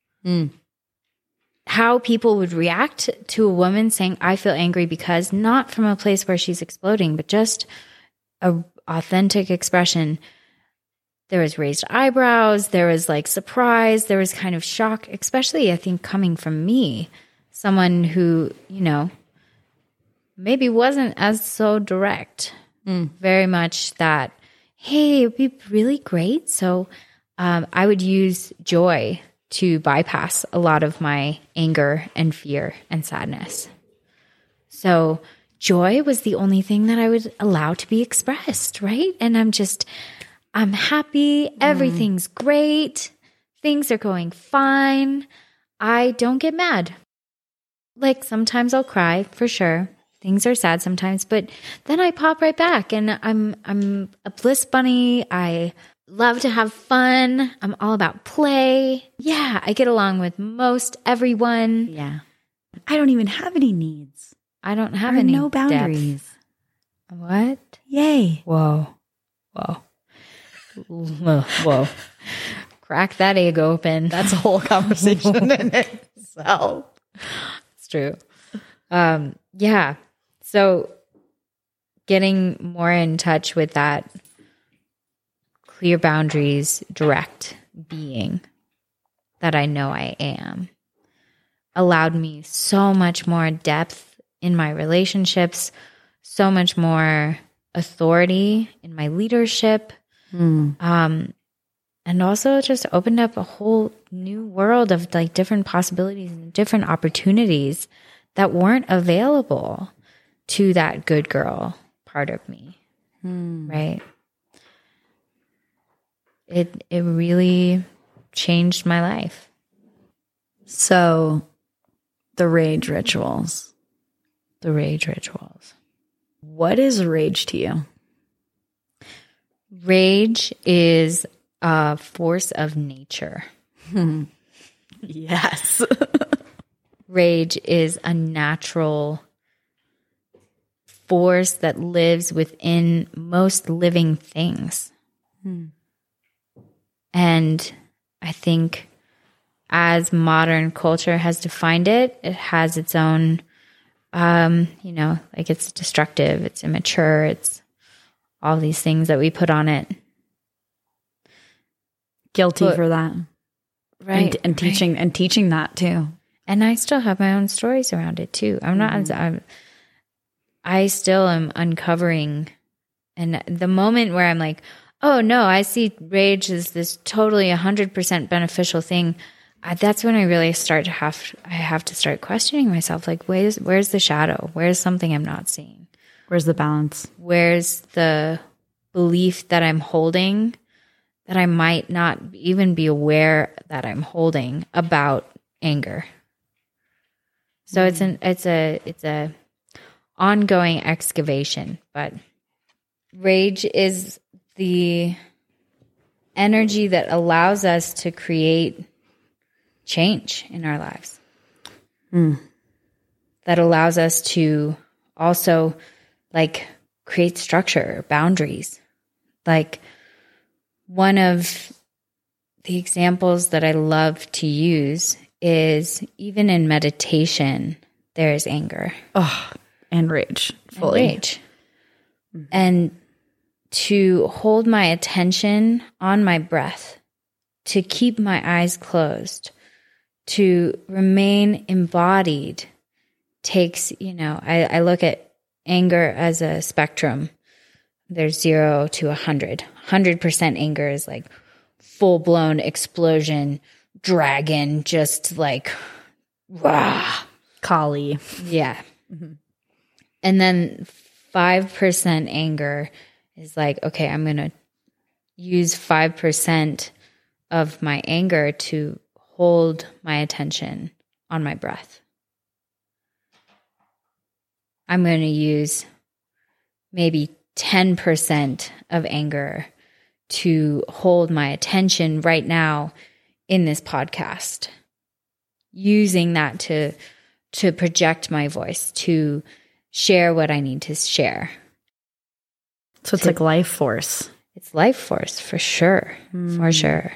how people would react to a woman saying, I feel angry because, not from a place where she's exploding, but just a authentic expression. There was raised eyebrows, there was like surprise, there was kind of shock, especially I think coming from me, someone who, you know, maybe wasn't as so direct. Very much that, hey, it'd be really great. So I would use joy to bypass a lot of my anger and fear and sadness. So joy was the only thing that I would allow to be expressed, right? And I'm happy. Everything's great. Things are going fine. I don't get mad. Like, sometimes I'll cry, for sure. Things are sad sometimes, but then I pop right back and I'm a bliss bunny. I love to have fun. I'm all about play. Yeah, I get along with most everyone. Yeah. I don't even have any needs. I don't have any no boundaries. depth. What? Yay. Whoa. Crack that egg open. That's a whole conversation in itself. It's true. Yeah. So getting more in touch with that clear boundaries, direct being that I know I am allowed me so much more depth in my relationships, so much more authority in my leadership, and also just opened up a whole new world of like different possibilities and different opportunities that weren't available to that good girl part of me. Right? It really changed my life. So the rage rituals. What is rage to you? Rage is a force of nature. Yes. rage is a natural force that lives within most living things. And I think as modern culture has defined it, it has its own, like it's destructive, it's immature, it's all these things that we put on it. Guilty for that. Right. And teaching that too. And I still have my own stories around it too. I still am uncovering. And the moment where I'm like, oh no, I see rage as this totally 100% beneficial thing. That's when I really have to start questioning myself. Like, where's the shadow? Where's something I'm not seeing? Where's the balance? Where's the belief that I'm holding that I might not even be aware that I'm holding about anger? So it's a ongoing excavation, but rage is the energy that allows us to create change in our lives. That allows us to also like create structure, boundaries. Like one of the examples that I love to use is even in meditation, there is anger. Oh, and rage. Fully. And rage. And to hold my attention on my breath, to keep my eyes closed, to remain embodied takes, I look at anger as a spectrum. There's 0 to 100. 100% anger is like full-blown explosion, dragon, just like, rah. Kali. Yeah. And then 5% anger is like, okay, I'm going to use 5% of my anger to hold my attention on my breath. I'm going to use maybe 10% of anger to hold my attention right now in this podcast, using that to project my voice, to share what I need to share. So it's like life force. It's life force for sure. For sure.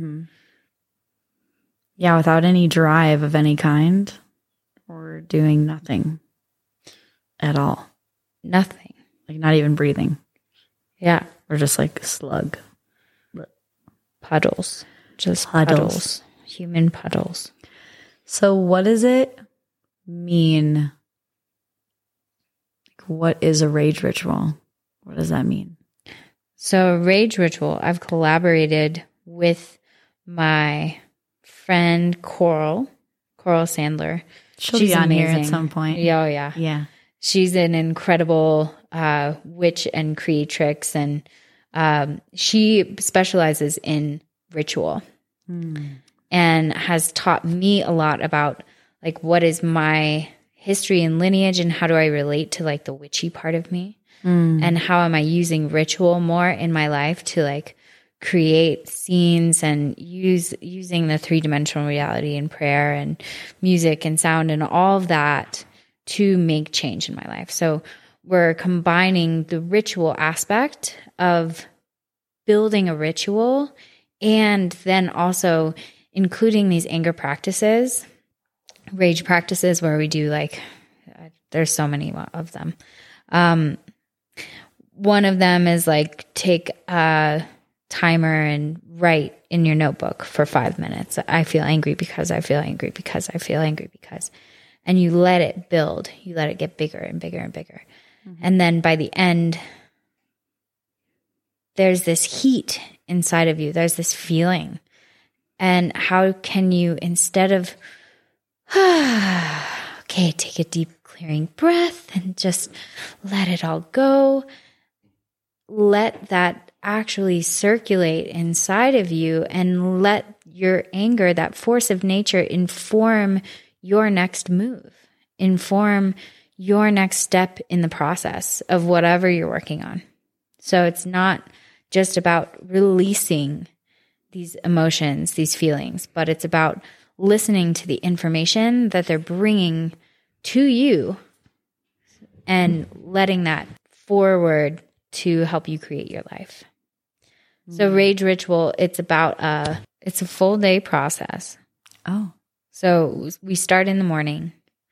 Yeah, without any drive of any kind, or doing nothing at all. Nothing. Like not even breathing. Yeah. Or just like slug. Puddles. Just puddles. Human puddles. So what does it mean? Like, what is a rage ritual? What does that mean? So a rage ritual, I've collaborated with my friend Coral Sandler. She'll be on here at some point. Yeah, oh yeah. Yeah. She's an incredible witch and creatrix, and she specializes in ritual and has taught me a lot about like what is my history and lineage and how do I relate to like the witchy part of me and how am I using ritual more in my life to like create scenes and using the 3-dimensional reality and prayer and music and sound and all of that to make change in my life. So we're combining the ritual aspect of building a ritual and then also including these anger practices, rage practices where we do like, there's so many of them. One of them is like take a timer and write in your notebook for 5 minutes. I feel angry because I feel angry because I feel angry because. And you let it build. You let it get bigger and bigger and bigger. And then by the end, there's this heat inside of you. There's this feeling. And how can you, instead of, okay, take a deep clearing breath and just let it all go, let that actually circulate inside of you and let your anger, that force of nature, inform your next move, inform your next step in the process of whatever you're working on. So it's not just about releasing these emotions, these feelings, but it's about listening to the information that they're bringing to you and letting that forward to help you create your life. So Rage Ritual, it's a full day process. Oh. So we start in the morning.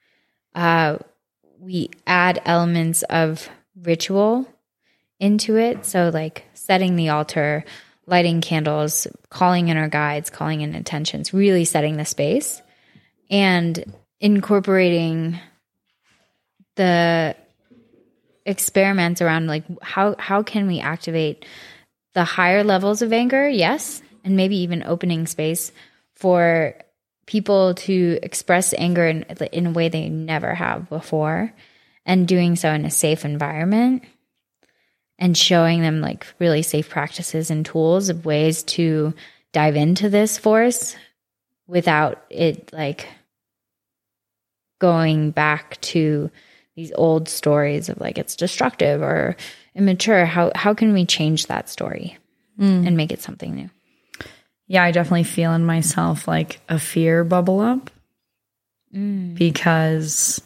We add elements of ritual into it. So like setting the altar, lighting candles, calling in our guides, calling in intentions, really setting the space and incorporating the experiments around like how can we activate the higher levels of anger? Yes. And maybe even opening space for people to express anger in a way they never have before, and doing so in a safe environment, and showing them like really safe practices and tools of ways to dive into this force without it like going back to these old stories of like it's destructive or immature. How can we change that story and make it something new? Yeah, I definitely feel in myself like a fear bubble up because,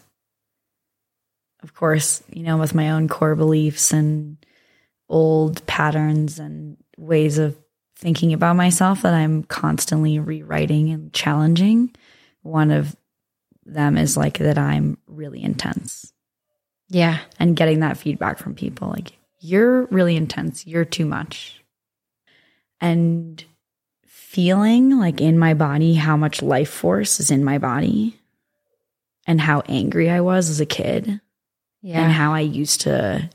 of course, you know, with my own core beliefs and old patterns and ways of thinking about myself that I'm constantly rewriting and challenging. One of them is like that I'm really intense. Yeah. And getting that feedback from people like, you're really intense. You're too much. And feeling like in my body how much life force is in my body and how angry I was as a kid and how I used to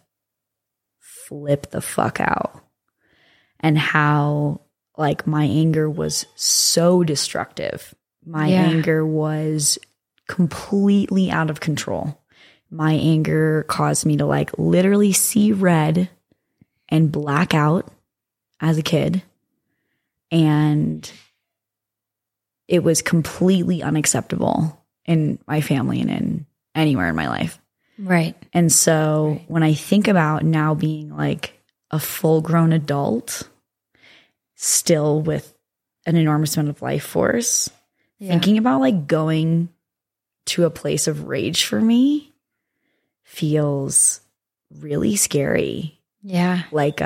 flip the fuck out and how like my anger was so destructive. My anger was completely out of control. My anger caused me to like literally see red and black out as a kid. And it was completely unacceptable in my family and in anywhere in my life. Right. And so when I think about now being like a full-grown adult, still with an enormous amount of life force, thinking about like going to a place of rage for me feels really scary. Yeah. Like,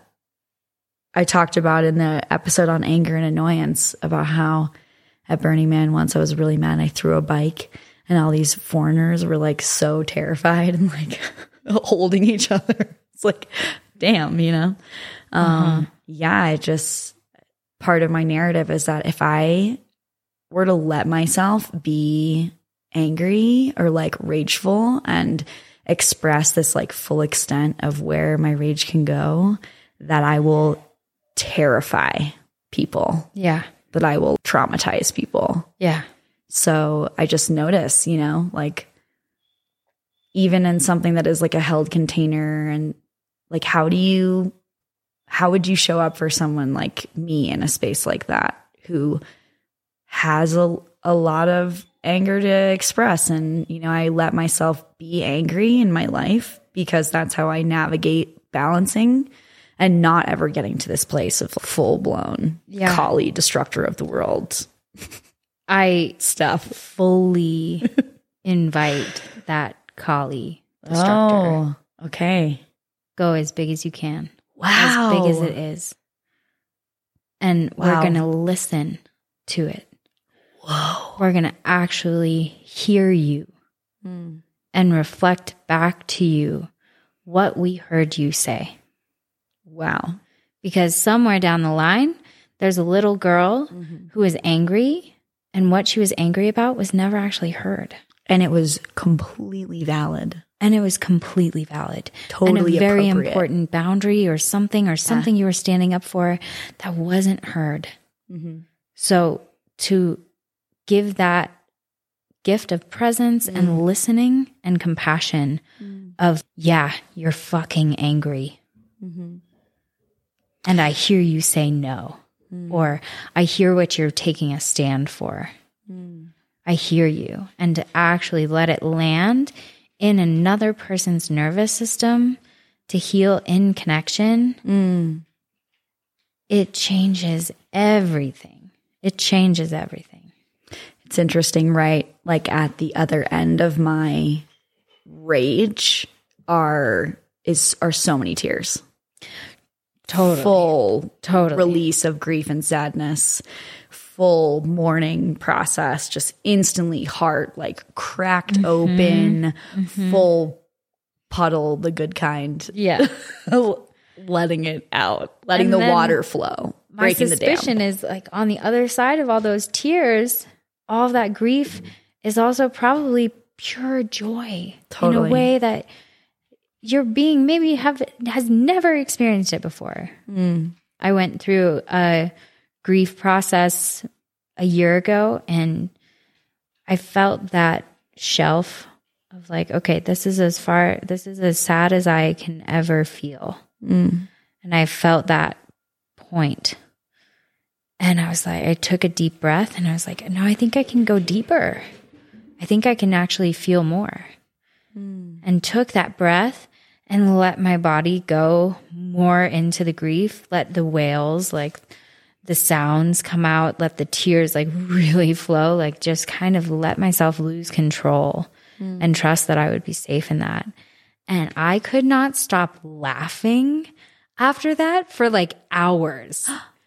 I talked about in the episode on anger and annoyance about how at Burning Man once I was really mad. I threw a bike and all these foreigners were like so terrified and like holding each other. It's like, damn, you know? Yeah, I just, part of my narrative is that if I were to let myself be angry or like rageful and express this like full extent of where my rage can go, that I will terrify people. Yeah. That I will traumatize people. Yeah. So I just notice, you know, like even in something that is like a held container and like how would you show up for someone like me in a space like that who has a lot of anger to express? And, you know, I let myself be angry in my life because that's how I navigate balancing and not ever getting to this place of full-blown Kali, destructor of the world. I fully invite that Kali destructor. Oh, okay. Go as big as you can. Wow. As big as it is. And we're going to listen to it. Whoa. We're going to actually hear you and reflect back to you what we heard you say. Wow. Because somewhere down the line, there's a little girl who is angry, and what she was angry about was never actually heard. And it was completely valid. And it was completely valid. Totally and a very appropriate. Important boundary or something you were standing up for that wasn't heard. So to give that gift of presence and listening and compassion of, you're fucking angry. And I hear you say no. Or I hear what you're taking a stand for. I hear you. And to actually let it land in another person's nervous system to heal in connection, it changes everything. It changes everything. It's interesting, right? Like at the other end of my rage are so many tears. Totally. Full Totally. release of grief and sadness, full mourning process, just instantly heart like cracked open, full puddle, the good kind. Yeah. Letting it out, letting And the then water flow, My breaking the dam. suspicion is like on the other side of all those tears, all of that grief is also probably pure joy. Totally. In a way that your being maybe has never experienced it before. I went through a grief process a year ago, and I felt that shelf of like, okay, this is as sad as I can ever feel. And I felt that point. And I was like, I took a deep breath and I was like, no, I think I can go deeper. I think I can actually feel more. And took that breath and let my body go more into the grief, let the wails, like the sounds come out, let the tears like really flow, like just kind of let myself lose control and trust that I would be safe in that. And I could not stop laughing after that for like hours.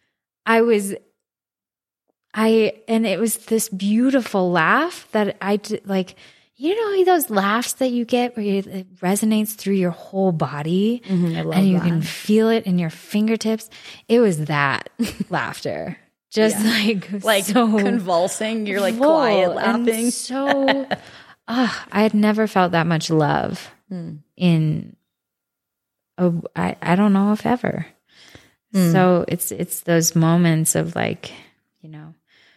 And it was this beautiful laugh that I did, like, you know, those laughs that you get where it resonates through your whole body and you can feel it in your fingertips. It was that laughter. Just like so convulsing. You're like quiet laughing. So, I had never felt that much love in, I don't know if ever. So it's those moments of like, you know,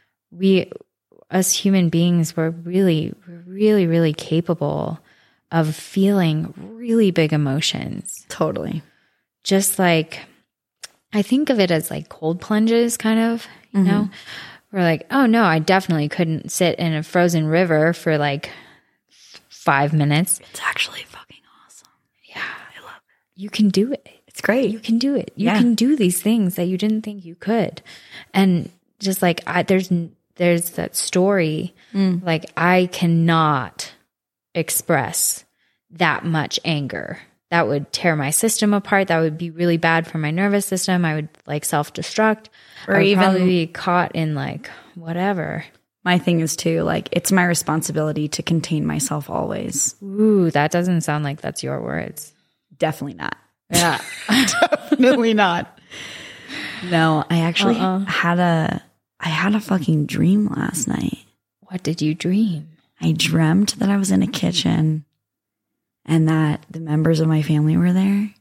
us human beings, we're really, really capable of feeling really big emotions. Totally. Just like, I think of it as like cold plunges, kind of, you know? We're like, oh no, I definitely couldn't sit in a frozen river for like 5 minutes. It's actually fucking awesome. Yeah. I love it. You can do it. It's great. You can do it. You can do these things that you didn't think you could. And just like, there's that story, like I cannot express that much anger. That would tear my system apart. That would be really bad for my nervous system. I would like self-destruct, or I would even probably be caught in like whatever. My thing is too, like, it's my responsibility to contain myself always. Ooh, that doesn't sound like that's your words. Definitely not. Yeah. Definitely not. No, I actually had a fucking dream last night. What did you dream? I dreamt that I was in a kitchen and that the members of my family were there.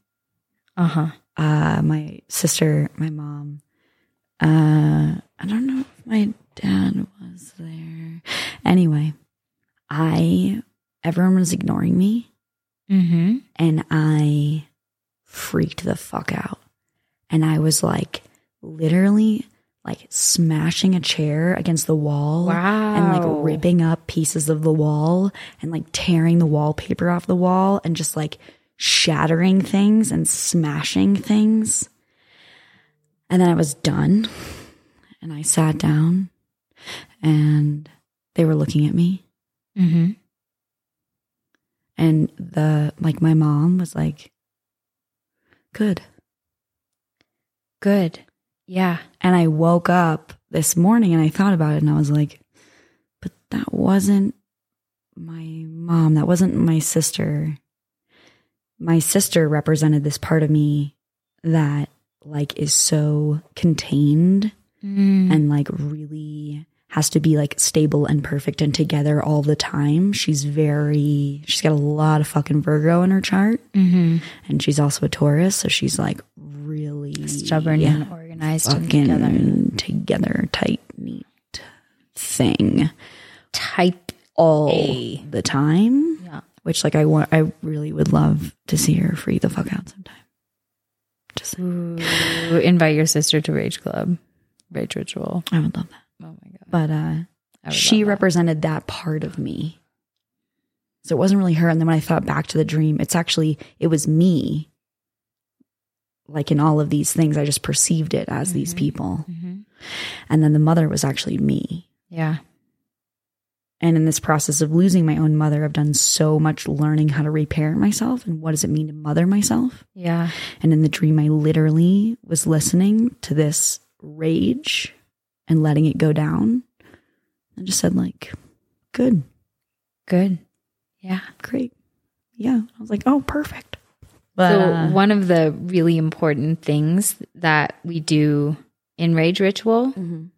My sister, my mom. I don't know if my dad was there. Anyway, everyone was ignoring me. And I freaked the fuck out. And I was like, literally like smashing a chair against the wall and like ripping up pieces of the wall and like tearing the wallpaper off the wall and just like shattering things and smashing things. And then I was done and I sat down and they were looking at me. And my mom was like, good. Yeah. And I woke up this morning and I thought about it and I was like, but that wasn't my mom. That wasn't my sister. My sister represented this part of me that like is so contained and like really has to be like stable and perfect and together all the time. She's got a lot of fucking Virgo in her chart. And she's also a Taurus. So she's like really stubborn and organized and together, tight, neat thing. Type all A. the time. Yeah. Which like I really would love to see her freak the fuck out sometime. Just invite your sister to Rage Club. Rage Ritual. I would love that. Oh my God. But she represented that part of me. So it wasn't really her. And then when I thought back to the dream, it was me. Like in all of these things, I just perceived it as these people. And then the mother was actually me. Yeah. And in this process of losing my own mother, I've done so much learning how to reparent myself and what does it mean to mother myself. Yeah. And in the dream, I literally was listening to this rage and letting it go down. I just said like, good. Yeah. Great. Yeah. I was like, oh, perfect. But So one of the really important things that we do in Rage Ritual,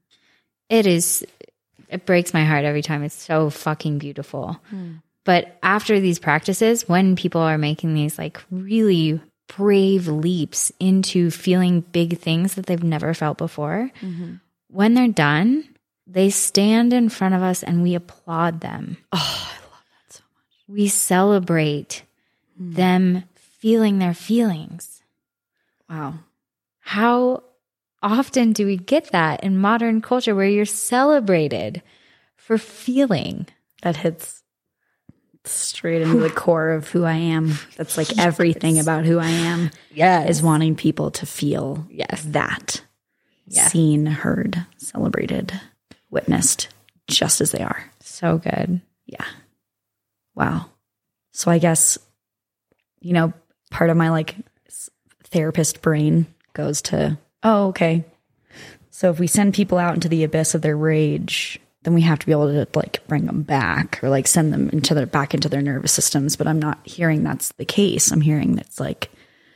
it breaks my heart every time. It's so fucking beautiful. But after these practices, when people are making these like really brave leaps into feeling big things that they've never felt before, when they're done, they stand in front of us and we applaud them. oh, I love that so much. We celebrate them feeling their feelings. Wow. How often do we get that in modern culture where you're celebrated for feeling? That hits straight into the core of who I am. That's like everything about who I am is wanting people to feel that. Seen, heard, celebrated, witnessed, just as they are. So good. Yeah. Wow. So I guess, you know, part of my like therapist brain goes to, oh, okay. So if we send people out into the abyss of their rage, then we have to be able to like bring them back or like send them back into their nervous systems. But I'm not hearing that's the case. I'm hearing that's like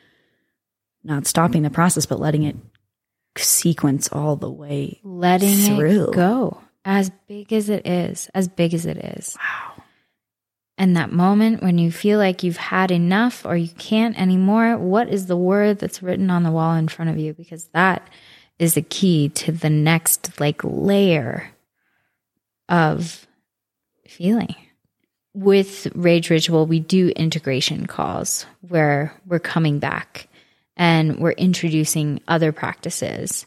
not stopping the process, but letting it sequence all the way Letting through. it go as big as it is. Wow. And that moment when you feel like you've had enough or you can't anymore, what is the word that's written on the wall in front of you? Because that is the key to the next like layer of feeling. With Rage Ritual, we do integration calls where we're coming back and we're introducing other practices.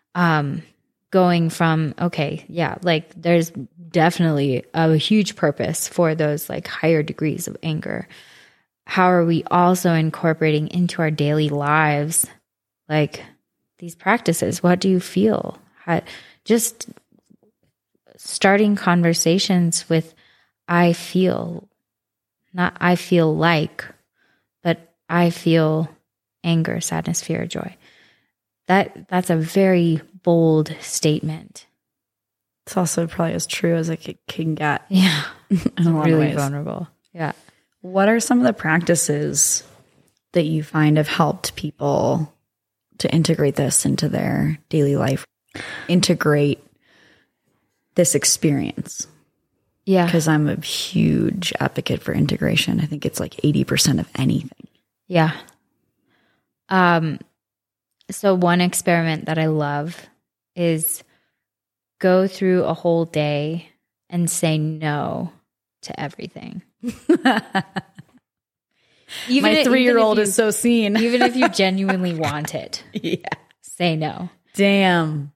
Going from, okay, yeah, like there's definitely a huge purpose for those like higher degrees of anger. How are we also incorporating into our daily lives, like these practices? What do you feel? Just starting conversations with, I feel, not I feel like, but I feel anger, sadness, fear, joy. That's a very bold statement. It's also probably as true as it can get. Yeah. In a lot really of ways. vulnerable. Yeah. What are some of the practices that you find have helped people to integrate this into their daily life? Integrate this experience? Yeah. Because I'm a huge advocate for integration. I think it's like 80% of anything. Yeah. So one experiment that I love is go through a whole day and say no to everything. My 3-year-old is so seen. Even if you genuinely want it. Yeah. Say no. Damn.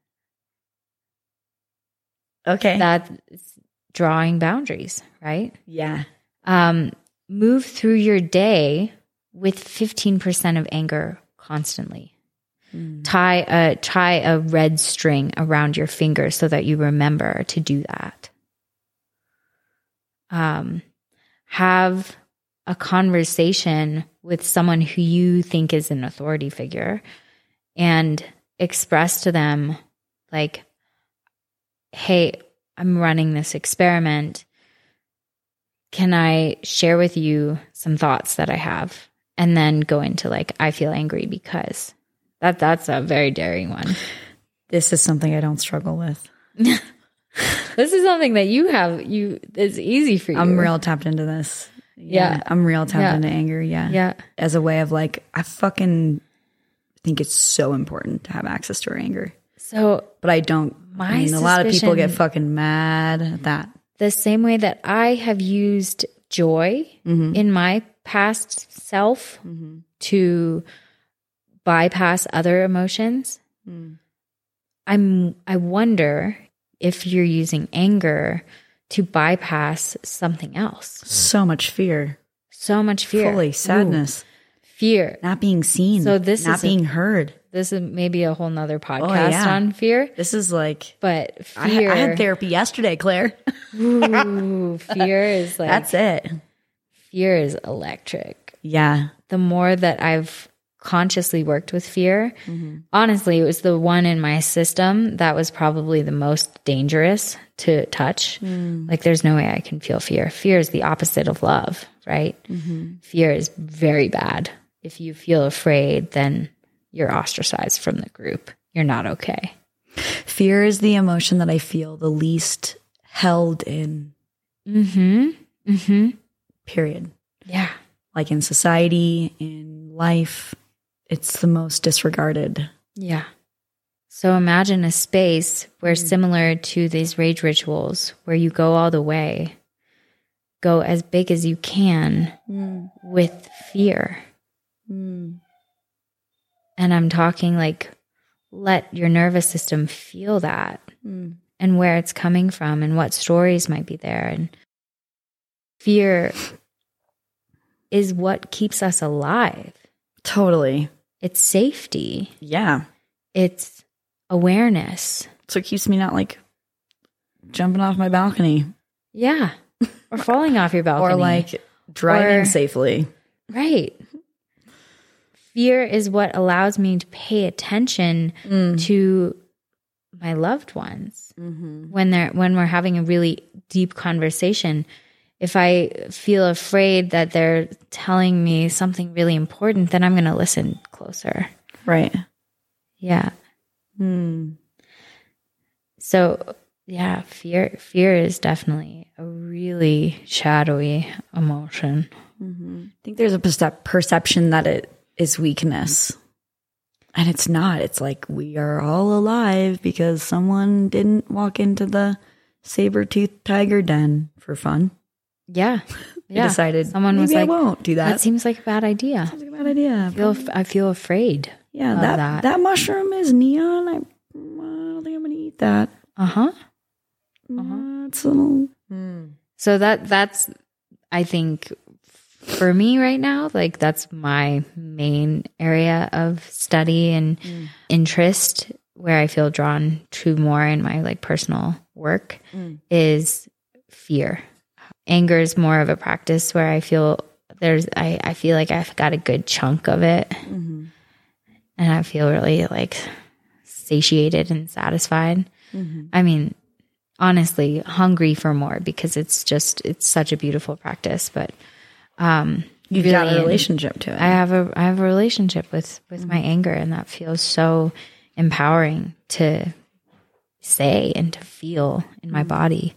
Okay. That's drawing boundaries, right? Yeah. Move through your day with 15% of anger constantly. Tie a red string around your finger so that you remember to do that. Have a conversation with someone who you think is an authority figure and express to them like, hey, I'm running this experiment. Can I share with you some thoughts that I have? And then go into like, I feel angry because that's a very daring one. This is something I don't struggle with. This is something that you have, it's easy for you. I'm real tapped into this. Yeah. I'm real tapped into anger. Yeah. Yeah. As a way of like, I fucking think it's so important to have access to our anger. So, but I don't. a lot of people get fucking mad at that. The same way that I have used joy in my past self to bypass other emotions. I wonder if you're using anger to bypass something else. So much fear. So much fear. Fully sadness. Fear. Not being seen. So this not is being heard. This is maybe a whole nother podcast on fear. This is like, but fear. I had therapy yesterday, Claire. Ooh, fear is like, that's it. Fear is electric. Yeah. The more that I've consciously worked with fear, honestly, it was the one in my system that was probably the most dangerous to touch. Like, there's no way I can feel fear. Fear is the opposite of love, right? Fear is very bad. If you feel afraid, then you're ostracized from the group. You're not okay. Fear is the emotion that I feel the least held in. Period. Yeah. Like in society, in life, it's the most disregarded. Yeah. So imagine a space where, similar to these rage rituals, where you go all the way, go as big as you can with fear. And I'm talking like, let your nervous system feel that and where it's coming from and what stories might be there. And fear is what keeps us alive. Totally. It's safety. Yeah. It's awareness. So it keeps me not like jumping off my balcony. Yeah. Or falling off your balcony. Or like driving safely. Right. Fear is what allows me to pay attention to my loved ones when we're having a really deep conversation. If I feel afraid that they're telling me something really important, then I'm going to listen closer. Right. Yeah. So, yeah, fear is definitely a really shadowy emotion. I think there's a perception that it is weakness. And it's not. It's like we are all alive because someone didn't walk into the saber-toothed tiger den for fun. Yeah. They decided someone was maybe like, I won't do that. That seems like a bad idea. Sounds like a bad idea. I feel afraid. Yeah, that mushroom is neon. I don't think I'm going to eat that. It's a little... So that's, I think, for me right now, like that's my main area of study and interest, where I feel drawn to more in my like personal work is fear. Anger is more of a practice where I feel I feel like I've got a good chunk of it, and I feel really like satiated and satisfied. I mean, honestly, hungry for more, because it's such a beautiful practice. But you've really, got a relationship to it. I have a relationship with my anger, and that feels so empowering to say and to feel in my body.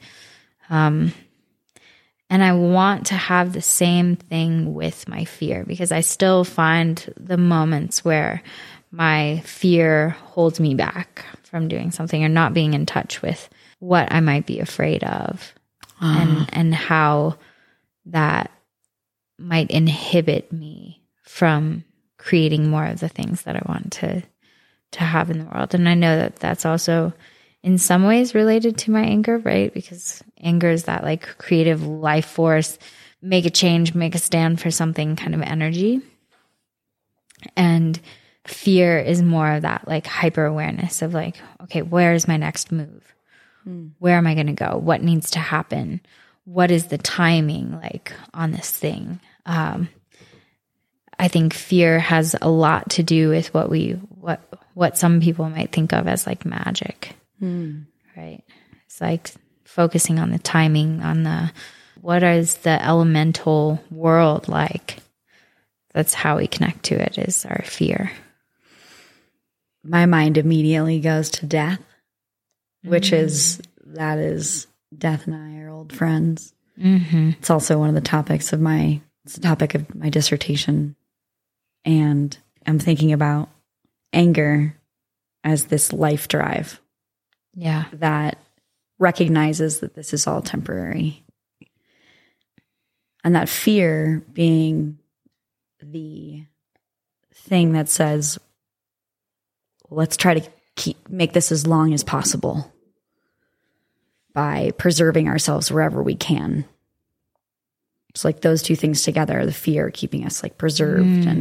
And I want to have the same thing with my fear, because I still find the moments where my fear holds me back from doing something or not being in touch with what I might be afraid of, and how that might inhibit me from creating more of the things that I want to have in the world. And I know that that's also in some ways related to my anger, right? Because anger is that like creative life force, make a change, make a stand for something kind of energy. And fear is more of that like hyper awareness of like, okay, where is my next move? Where am I going to go? What needs to happen? What is the timing like on this thing? I think fear has a lot to do with what some people might think of as like magic. Right. It's like focusing on the timing, on what is the elemental world like? That's how we connect to it, is our fear. My mind immediately goes to death, which is death and I are old friends. It's also one of the topics of my dissertation. And I'm thinking about anger as this life drive. Yeah. That recognizes that this is all temporary. And that fear being the thing that says, let's try to make this as long as possible by preserving ourselves wherever we can. It's like those two things together, the fear keeping us like preserved and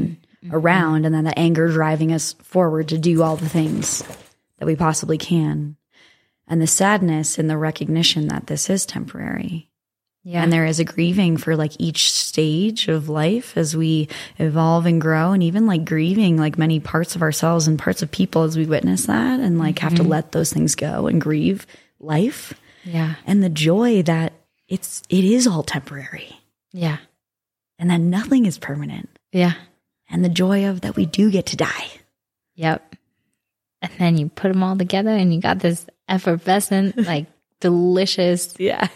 around, and then the anger driving us forward to do all the things that we possibly can. And the sadness in the recognition that this is temporary. Yeah. And there is a grieving for like each stage of life as we evolve and grow, and even like grieving like many parts of ourselves and parts of people as we witness that and like have to let those things go and grieve life. Yeah. And the joy that it is all temporary. Yeah. And that nothing is permanent. Yeah. And the joy of that we do get to die. Yep. And then you put them all together and you got this effervescent, like delicious,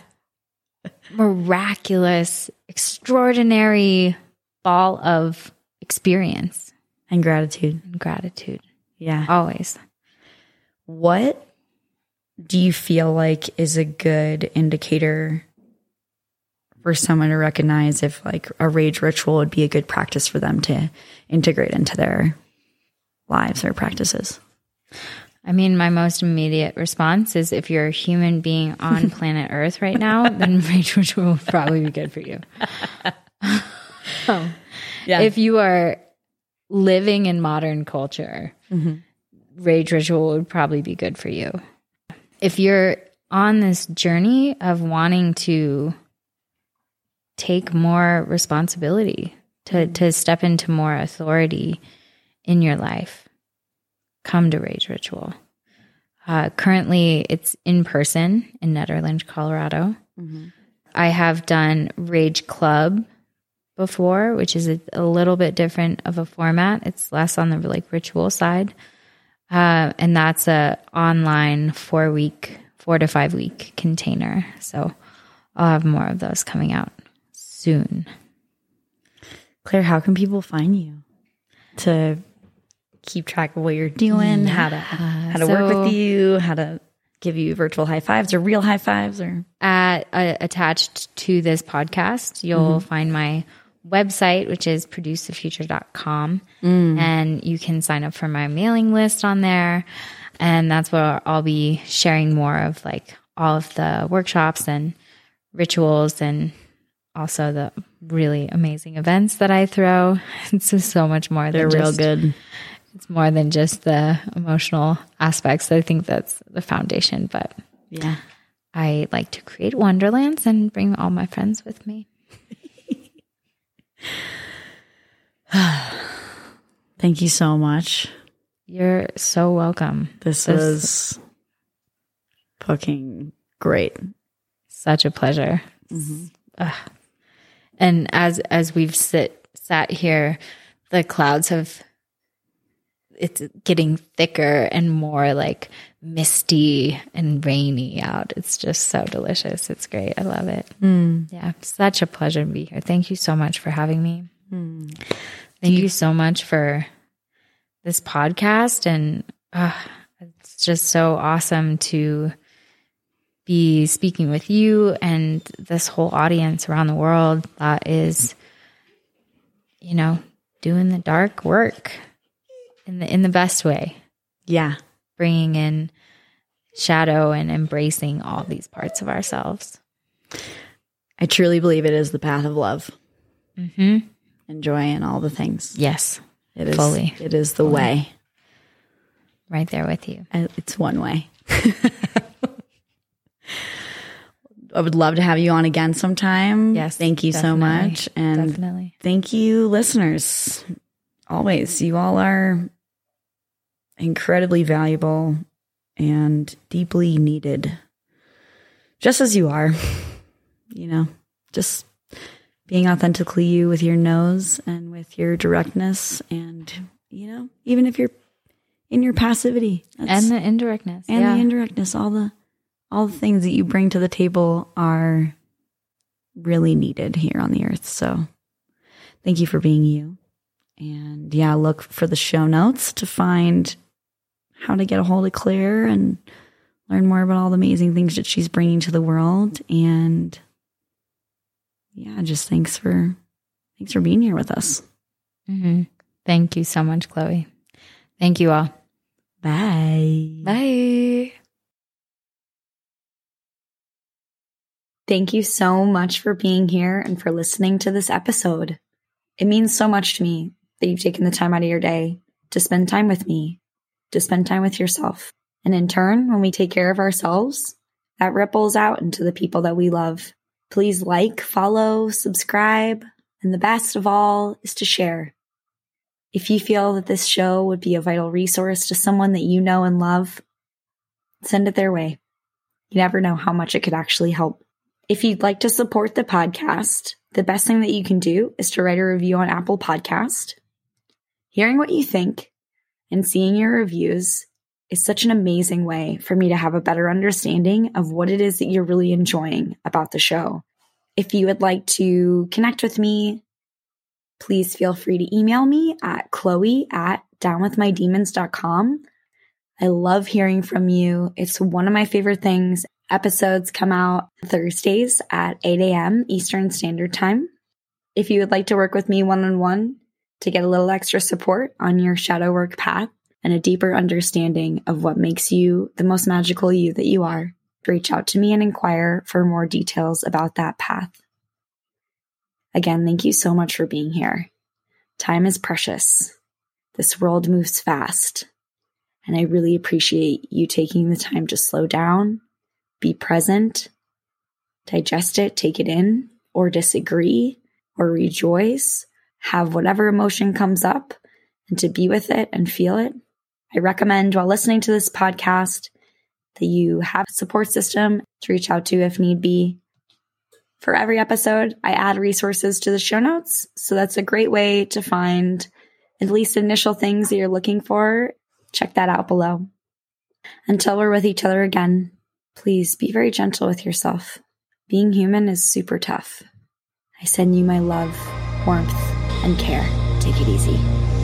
miraculous, extraordinary ball of experience. And gratitude. And gratitude. Yeah. Always. What do you feel like is a good indicator for someone to recognize if like a rage ritual would be a good practice for them to integrate into their lives or practices? I mean, my most immediate response is if you're a human being on planet Earth right now, then rage ritual will probably be good for you. If you are living in modern culture, rage ritual would probably be good for you. If you're on this journey of wanting to take more responsibility, to step into more authority in your life, come to Rage Ritual. Currently, it's in person in Nederland, Colorado. I have done Rage Club before, which is a little bit different of a format. It's less on the like ritual side. And that's a online 4 to 5 week container. So I'll have more of those coming out soon. Claire, how can people find you to keep track of what you're doing, how to work with you, how to give you virtual high fives or real high fives? Or attached to this podcast, you'll find my website, which is producethefuture.com. And you can sign up for my mailing list on there. And that's where I'll be sharing more of like all of the workshops and rituals and also the really amazing events that I throw. It's just so much more. They're real good. It's more than just the emotional aspects. I think that's the foundation, but yeah, I like to create wonderlands and bring all my friends with me. Thank you so much. You're so welcome. This was fucking great. Such a pleasure. And as we've sat here, the clouds it's getting thicker and more like misty and rainy out. It's just so delicious. It's great. I love it. Yeah, such a pleasure to be here. Thank you so much for having me. Thank you so much for this podcast. And it's just so awesome to be speaking with you and this whole audience around the world that is, doing the dark work in the best way. Yeah. Bringing in shadow and embracing all these parts of ourselves. I truly believe it is the path of love. And joy and all the things. Yes. It is. Fully. It is the way. Right there with you. It's one way. I would love to have you on again sometime. Yes. Thank you so much. And definitely. Thank you, listeners. Always. You all are incredibly valuable and deeply needed. Just as you are. Just being authentically you with your nose and with your directness and, even if you're in your passivity. And the indirectness. And the indirectness. All the things that you bring to the table are really needed here on the earth. So thank you for being you. And look for the show notes to find how to get a hold of Claire and learn more about all the amazing things that she's bringing to the world. And just thanks for being here with us. Thank you so much, Chloe. Thank you all. Bye. Bye. Thank you so much for being here and for listening to this episode. It means so much to me. that you've taken the time out of your day to spend time with me, to spend time with yourself. And in turn, when we take care of ourselves, that ripples out into the people that we love. Please like, follow, subscribe, and the best of all is to share. If you feel that this show would be a vital resource to someone that you know and love, send it their way. You never know how much it could actually help. If you'd like to support the podcast, the best thing that you can do is to write a review on Apple Podcast. Hearing what you think and seeing your reviews is such an amazing way for me to have a better understanding of what it is that you're really enjoying about the show. If you would like to connect with me, please feel free to email me at chloe@downwithmydemons.com. I love hearing from you. It's one of my favorite things. Episodes come out Thursdays at 8 a.m. Eastern Standard Time. If you would like to work with me one-on-one to get a little extra support on your shadow work path and a deeper understanding of what makes you the most magical you that you are, reach out to me and inquire for more details about that path. Again, thank you so much for being here. Time is precious. This world moves fast. And I really appreciate you taking the time to slow down, be present, digest it, take it in, or disagree, or rejoice, have whatever emotion comes up, and to be with it and feel it. I recommend while listening to this podcast that you have a support system to reach out to if need be. For every episode, I add resources to the show notes, so that's a great way to find at least initial things that you're looking for. Check that out below. Until we're with each other again, please be very gentle with yourself. Being human is super tough. I send you my love, warmth, and care. Take it easy.